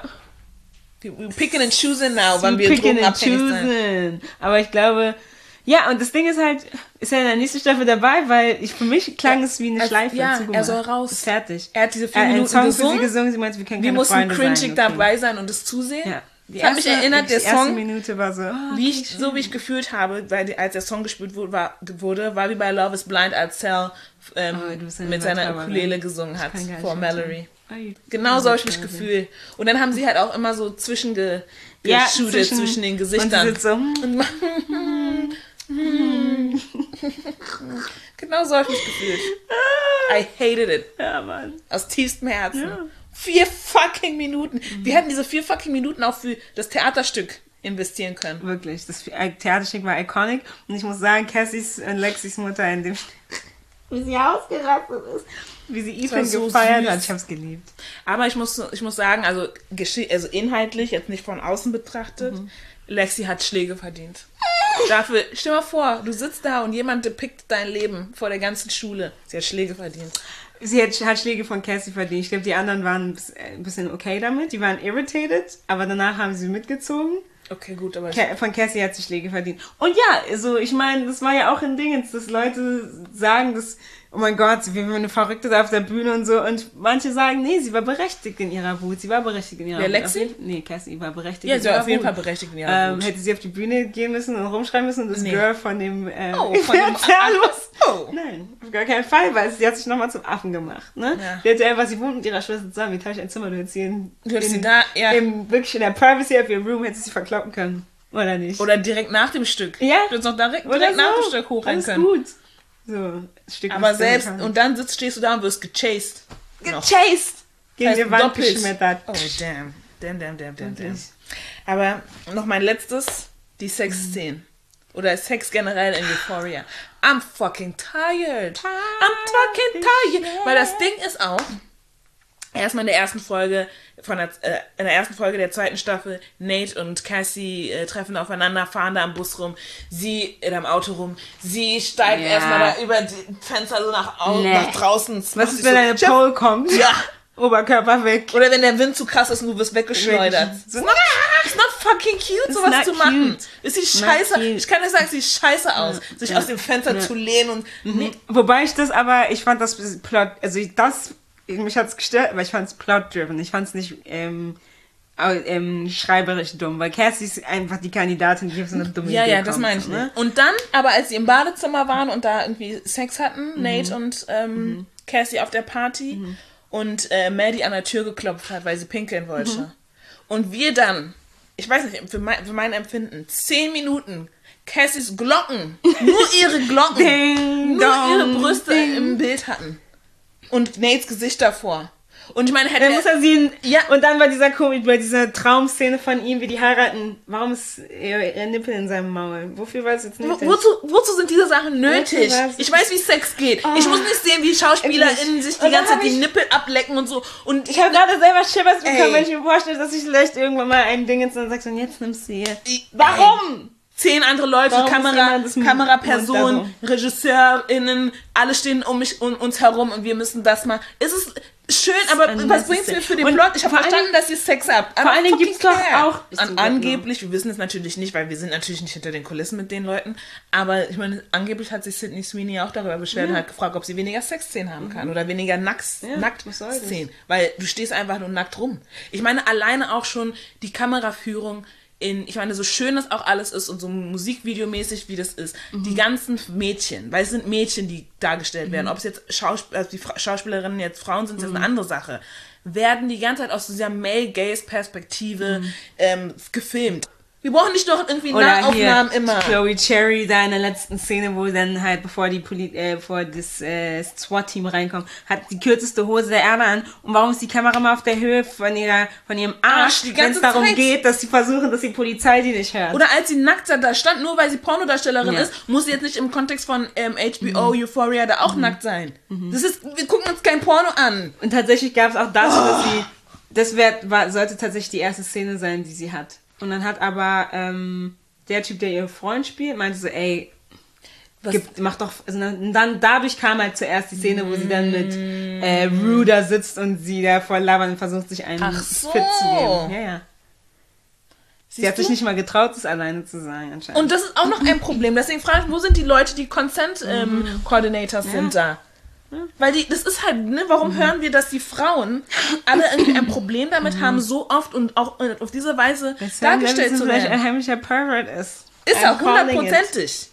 we picking and choosing now, wann wir Picking and drogenabhängig sein. choosing. Aber ich glaube, ja, und das Ding ist halt, ist er in der nächsten Staffel dabei, weil ich, für mich klang es wie eine als- Schleife. ja, zugemacht. er soll raus. Ist fertig. Er hat diese vier Er hat einen Minuten Song für sie gesungen. gesungen, sie meinte, wir können Wir keine mussten Freunde cringig sein. okay. dabei sein und es zusehen. Ja. Die Das hat mich erste- erinnert, der die erste Song, Minute war so, ah, wie okay, ich, so wie ich gefühlt habe, weil die, als der Song gespielt wurde, war, wurde, war wie bei Love is Blind, als Sal ähm, Oh, du bist ein mit seiner Übertreiber, Ukulele ne? gesungen hat kann gar nicht vor mehr Mallory. Ay, Genau so habe ich mich Übertreiber. gefühlt. Und dann haben sie halt auch immer so zwischenge Ja, geshootet zwischen- zwischen den Und Gesichtern. sie sitzt so, hm, Und man- genau so habe ich mich gefühlt. I hated it. ja, Mann. Aus tiefstem Herzen. Ja. Vier fucking Minuten. Wir hätten diese vier fucking Minuten auch für das Theaterstück investieren können. Wirklich, das Theaterstück war iconic. Und ich muss sagen, Cassies und Lexis Mutter in dem wie sie ausgerastet ist. Wie sie Ethan so gefeiert süß. hat. Ich hab's geliebt. Aber ich muss, ich muss sagen, also, also inhaltlich, jetzt nicht von außen betrachtet, mhm. Lexi hat Schläge verdient. Dafür, stell dir mal vor, du sitzt da und jemand depickt dein Leben vor der ganzen Schule. Sie hat Schläge verdient. Sie hat, hat Schläge von Cassie verdient. Ich glaube, die anderen waren ein bisschen okay damit. Die waren irritated, aber danach haben sie mitgezogen. Okay, gut, aber... Von Cassie hat sie Schläge verdient. Und ja, also ich meine, das war ja auch ein Ding, dass Leute sagen, dass, oh mein Gott, sie war eine Verrückte da auf der Bühne und so. Und manche sagen, nee, sie war berechtigt in ihrer Wut. Sie war berechtigt in ihrer Wer, Wut. Lexi? Nee, Cassie war berechtigt ja, in ihrer Wut. Ja, sie war auf jeden Fall berechtigt in ihrer ähm, Wut. Hätte sie auf die Bühne gehen müssen und rumschreien müssen und das nee. Girl von dem... Äh, oh, von dem los. Oh. Nein, auf gar keinen Fall, weil sie hat sich nochmal zum Affen gemacht. Ne? Ja. Die hatte einfach, sie wohnt mit ihrer Schwester zusammen. Wie teile ich ein Zimmer? Du hättest sie in, du hättest in, sie da, ja. in, wirklich in der Privacy of your room hättest sie verkloppen können. Oder nicht? Oder direkt nach dem Stück. Ja. Du hättest noch direkt, direkt so. nach dem Stück hochrennen können. Gut. So, ein Stück aber selbst, und dann sitzt, stehst du da und wirst gechased. Gechased! Gegen die Wand geschmettert. Oh, damn. Damn, damn, damn, damn, damn. Aber noch mein letztes, die Sexszenen. Oder Sex generell in Euphoria. I'm fucking tired. I'm fucking tired. Weil das Ding ist auch, erstmal in der ersten Folge, von der, äh, in der ersten Folge der zweiten Staffel, Nate und Cassie äh, treffen aufeinander, fahren da am Bus rum, sie in einem Auto rum, sie steigt ja. erstmal da über die Fenster so nach, au- nee. nach draußen. Was ist, wenn so, eine Pole kommt? Ja. Oberkörper weg. Oder wenn der Wind zu krass ist und du wirst weggeschleudert. It's not, it's not fucking cute, sowas zu machen. Cute. Es sieht scheiße, ich kann dir sagen, es sieht scheiße aus, ja. sich ja. aus dem Fenster ja. zu lehnen und... Mhm. Wobei ich das aber, ich fand das Plot, also das... Mich hat's gestört, aber ich fand's plot-driven. Ich fand's nicht ähm, ähm, schreiberisch dumm, weil Cassie ist einfach die Kandidatin, die auf so eine dumme ja, Idee Ja, ja, kommt, das meine ich ne? nicht. Und dann, aber als sie im Badezimmer waren und da irgendwie Sex hatten, mhm. Nate und ähm, mhm. Cassie auf der Party mhm. und äh, Maddie an der Tür geklopft hat, weil sie pinkeln wollte. Mhm. Und wir dann, ich weiß nicht, für mein, für mein Empfinden, zehn Minuten Cassies Glocken, nur ihre Glocken, ding, nur dong, ihre Brüste ding. im Bild hatten. Und Nates Gesicht davor. Und ich meine, hätte dann muss er sie... Ja. Und dann bei dieser, bei dieser Traumszene von ihm, wie die heiraten, warum ist ihr, ihr Nippel in seinem Maul? Wofür war es jetzt nötig? Wo, wozu, wozu sind diese Sachen nötig? Ich weiß, wie Sex geht. Oh. Ich muss nicht sehen, wie SchauspielerInnen sich die ganze Zeit die Nippel ablecken und so. Und ich habe gerade selber Schibbers bekommen, wenn ich mir vorstelle, dass ich vielleicht irgendwann mal ein Ding jetzt dann sagst und jetzt nimmst du hier. Ich, Warum? Zehn andere Leute, Warum Kamera, Kamerapersonen, RegisseurInnen, alle stehen um mich um uns herum und wir müssen das mal. Es ist schön, aber was bringt es mir für den Plot? Ich habe verstanden, dass ihr Sex habt. Vor allen Dingen gibt es doch auch... An, angeblich, wir wissen es natürlich nicht, weil wir sind natürlich nicht hinter den Kulissen mit den Leuten, aber ich meine, angeblich hat sich Sydney Sweeney auch darüber beschwert ja. und hat gefragt, ob sie weniger Sexszenen haben kann mhm. oder weniger Nackt, ja, Nacktszenen, weil du stehst einfach nur nackt rum. Ich meine, alleine auch schon die Kameraführung in, ich meine, so schön das auch alles ist und so musikvideomäßig wie das ist, mhm. die ganzen Mädchen, weil es sind Mädchen, die dargestellt werden, mhm. ob es jetzt Schausp- also die Fra- Schauspielerinnen jetzt Frauen sind, das mhm. ist eine andere Sache, werden die ganze Zeit aus dieser Male-Gaze-Perspektive mhm. ähm, gefilmt. Wir brauchen nicht doch irgendwie Nahaufnahmen immer. Chloe Cherry da in der letzten Szene, wo dann halt, bevor die Poli- äh, bevor das äh, SWAT-Team reinkommt, hat die kürzeste Hose der Erde an. Und warum ist die Kamera mal auf der Höhe von ihrer, von ihrem Arsch, wenn es darum Zeit. geht, dass sie versuchen, dass die Polizei die nicht hört? Oder als sie nackt da stand, nur weil sie Pornodarstellerin ja. ist, muss sie jetzt nicht im Kontext von ähm, H B O, mhm. Euphoria da auch mhm. nackt sein. Mhm. Das ist, wir gucken uns kein Porno an. Und tatsächlich gab es auch dazu, oh. dass sie, das wär, war, sollte tatsächlich die erste Szene sein, die sie hat. Und dann hat aber ähm, der Typ, der ihren Freund spielt, meinte so, ey, gibt, mach doch, also dann dadurch kam halt zuerst die Szene, wo sie dann mit äh, Rue da sitzt und sie da voll labern und versucht, sich einen so. Fit zu geben. Ja, ja. Sie Siehst hat du? sich nicht mal getraut, das alleine zu sein anscheinend. Und das ist auch noch ein Problem. Deswegen frage ich, wo sind die Leute, die Consent-Coordinators ähm, ja. sind da? Ja. Weil die, das ist halt, ne, warum mhm. hören wir, dass die Frauen alle irgendwie ein Problem damit mhm. haben, so oft und auch auf diese Weise das dargestellt zu werden. Ein heimlicher Pervert ist. Ist auch hundertprozentig.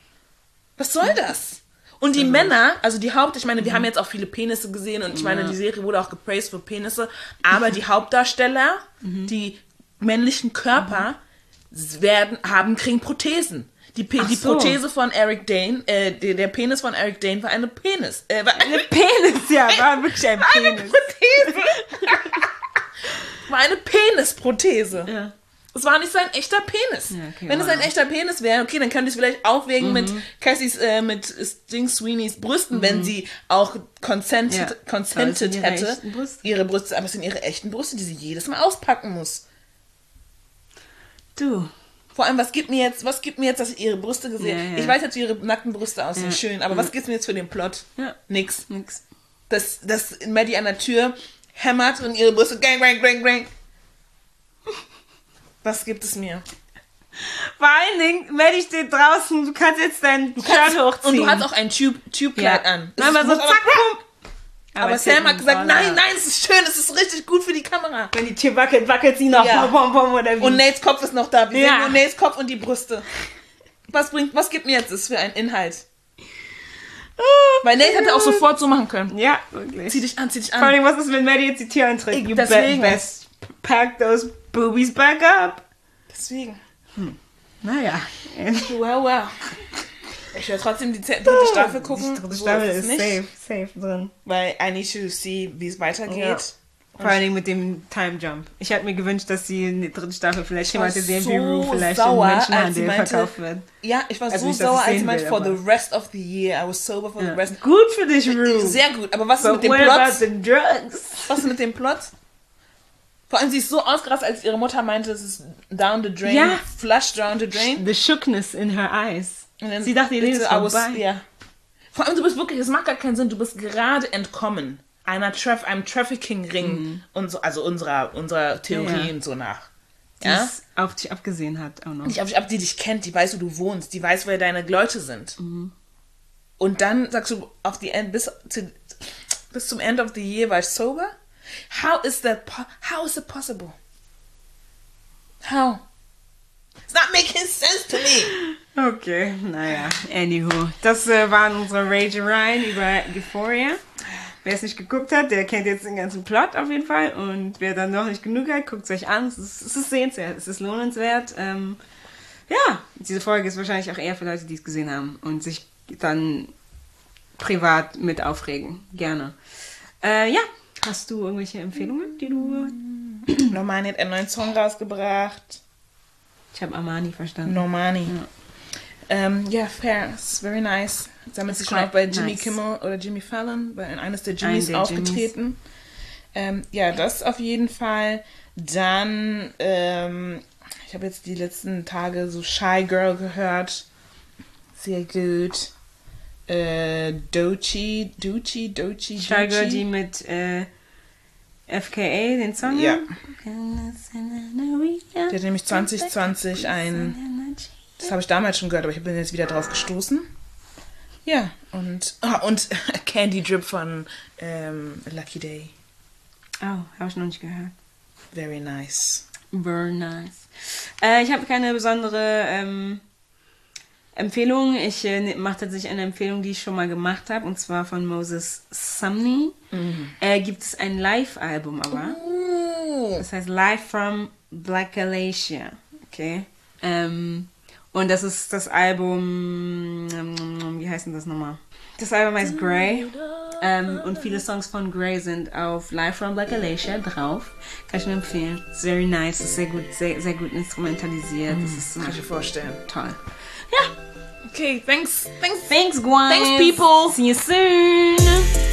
Was soll das? Und die mhm. Männer, also die Haupt, ich meine, wir mhm. haben jetzt auch viele Penisse gesehen und ich meine, ja. die Serie wurde auch gepraised für Penisse, aber die Hauptdarsteller, mhm. die männlichen Körper mhm. werden, haben, kriegen Prothesen. Die, P- die so. Prothese von Eric Dane, äh, der, der Penis von Eric Dane war eine Penis. Äh, war eine, eine Penis, ja, war wirklich ein Penis. Eine Prothese. war eine Penisprothese. Ja. Es war nicht sein echter Penis. Ja, okay, Wenn wow. es ein echter Penis wäre, okay, dann könnte ich es vielleicht aufwägen mhm. mit Cassies, äh, mit Sting Sweeneys Brüsten, mhm. wenn sie auch consented, ja. consented ihre hätte. Brüste. Ihre Brüste, aber es sind ihre echten Brüste, die sie jedes Mal auspacken muss. Du. Vor allem, was gibt mir jetzt, was gibt mir jetzt, dass ich ihre Brüste gesehen habe? Ja, ja. Ich weiß jetzt, wie ihre nackten Brüste aussehen, Ja. schön, aber ja. was gibt's mir jetzt für den Plot? Ja. Nix. Nix. Dass, dass Maddie an der Tür hämmert und ihre Brüste gang, gang, gang, gang. Was gibt es mir? Vor allen Dingen, Maddie steht draußen, du kannst jetzt dein Shirt hochziehen. Und du hast auch ein Tube, Tube-Kleid ja. an. Nein, aber so zack, bumm. Aber, aber Sam hat gesagt, nein, nein, es ist schön, es ist richtig gut für die Kamera. Wenn die Tür wackelt, wackelt sie noch. Ja. Bom, bom, bom, oder wie? Und Nates Kopf ist noch da. Wir ja. sehen nur Nates Kopf und die Brüste. Was bringt, was gibt mir jetzt das für einen Inhalt? Weil Nate hätte auch sofort so machen können. Ja, wirklich. Zieh dich an, zieh dich an. Vor allem, was ist, wenn Maddie jetzt die Tür eintritt? Ich, you deswegen. be- best pack those boobies back up. Deswegen. Hm. Naja. Wow, wow. Ich werde trotzdem die dritte Staffel gucken. Die dritte Staffel ist, ist safe, safe drin. Weil I need to see, wie es weitergeht. Ja. Vor allen Dingen mit dem Time Jump. Ich hätte mir gewünscht, dass sie in der dritten Staffel vielleicht thematisieren, so wie Rue vielleicht sauer, in Menschenhandel meinte, verkauft wird. Ja, ich war also so nicht, sauer, als sie meinte, will, for the rest of the year. I was sober for ja. the rest. Gut für dich, Rue. Sehr gut. Aber was ist But mit dem what Plot? about the drugs? Was ist mit dem Plot? Vor allem, sie ist so ausgerastet, als ihre Mutter meinte, es ist down the drain, ja. flush down the drain. The shookness in her eyes. Sie dachte, ihr Leben ist vorbei. Ja. Vor allem, du bist wirklich, es macht gar keinen Sinn, du bist gerade entkommen einer Traf- einem Trafficking-Ring mhm. und so, also unserer, unserer Theorie ja. und so nach. Die ja? es auf dich abgesehen hat auch noch. Nicht auf dich ab, die dich kennt, die weiß, wo du wohnst, die weiß, wer deine Leute sind. Mhm. Und dann sagst du, auf die End, bis, zu, bis zum End of the year war ich sober? How is that, po- how is it possible? How? It's not making sense to me. Okay, naja, anywho. Das äh, waren unsere Rage-Reihen über Euphoria. Wer es nicht geguckt hat, der kennt jetzt den ganzen Plot auf jeden Fall. Und wer dann noch nicht genug hat, guckt es euch an. Es ist, es ist sehenswert, es ist lohnenswert. Ähm, ja, diese Folge ist wahrscheinlich auch eher für Leute, die es gesehen haben und sich dann privat mit aufregen. Gerne. Äh, ja, hast du irgendwelche Empfehlungen, die du... Normani hat einen neuen Song rausgebracht. Ich habe Armani verstanden. Normani. Ja. Ähm, ja, fair. It's very nice. Sammelt sich schon auch bei Jimmy nice. Kimmel oder Jimmy Fallon, bei eines der Jimmys der aufgetreten. Ähm, ja, das auf jeden Fall. Dann, ähm, ich habe jetzt die letzten Tage so Shy Girl gehört. Sehr gut. Äh, Doechii, Doechii, Doechii, Shy Girl, die mit äh, F K A den Song? Ja. Der hat nämlich zwanzig zwanzig ein... Das habe ich damals schon gehört, aber ich bin jetzt wieder drauf gestoßen. Ja, und, oh, und Candy Drip von ähm, Lucky Day. Oh, habe ich noch nicht gehört. Very nice. Very nice. Äh, ich habe keine besondere ähm, Empfehlung. Ich äh, mache tatsächlich eine Empfehlung, die ich schon mal gemacht habe, und zwar von Moses Sumney. Mhm. Äh, gibt es ein Live-Album aber. Uh. Das heißt Live from Black Galatia. Okay. Ähm, und das ist das Album, wie heißt denn das nochmal? Das Album heißt Grey. Ähm, und viele Songs von Grey sind auf Live from Black Galatia drauf. Kann ich nur empfehlen. It's very nice. Es ist sehr gut, sehr, sehr gut instrumentalisiert. Das ist, kann ich mir vorstellen. Toll. Ja. Okay, thanks. Thanks. Thanks, guys. Thanks, people. See you soon.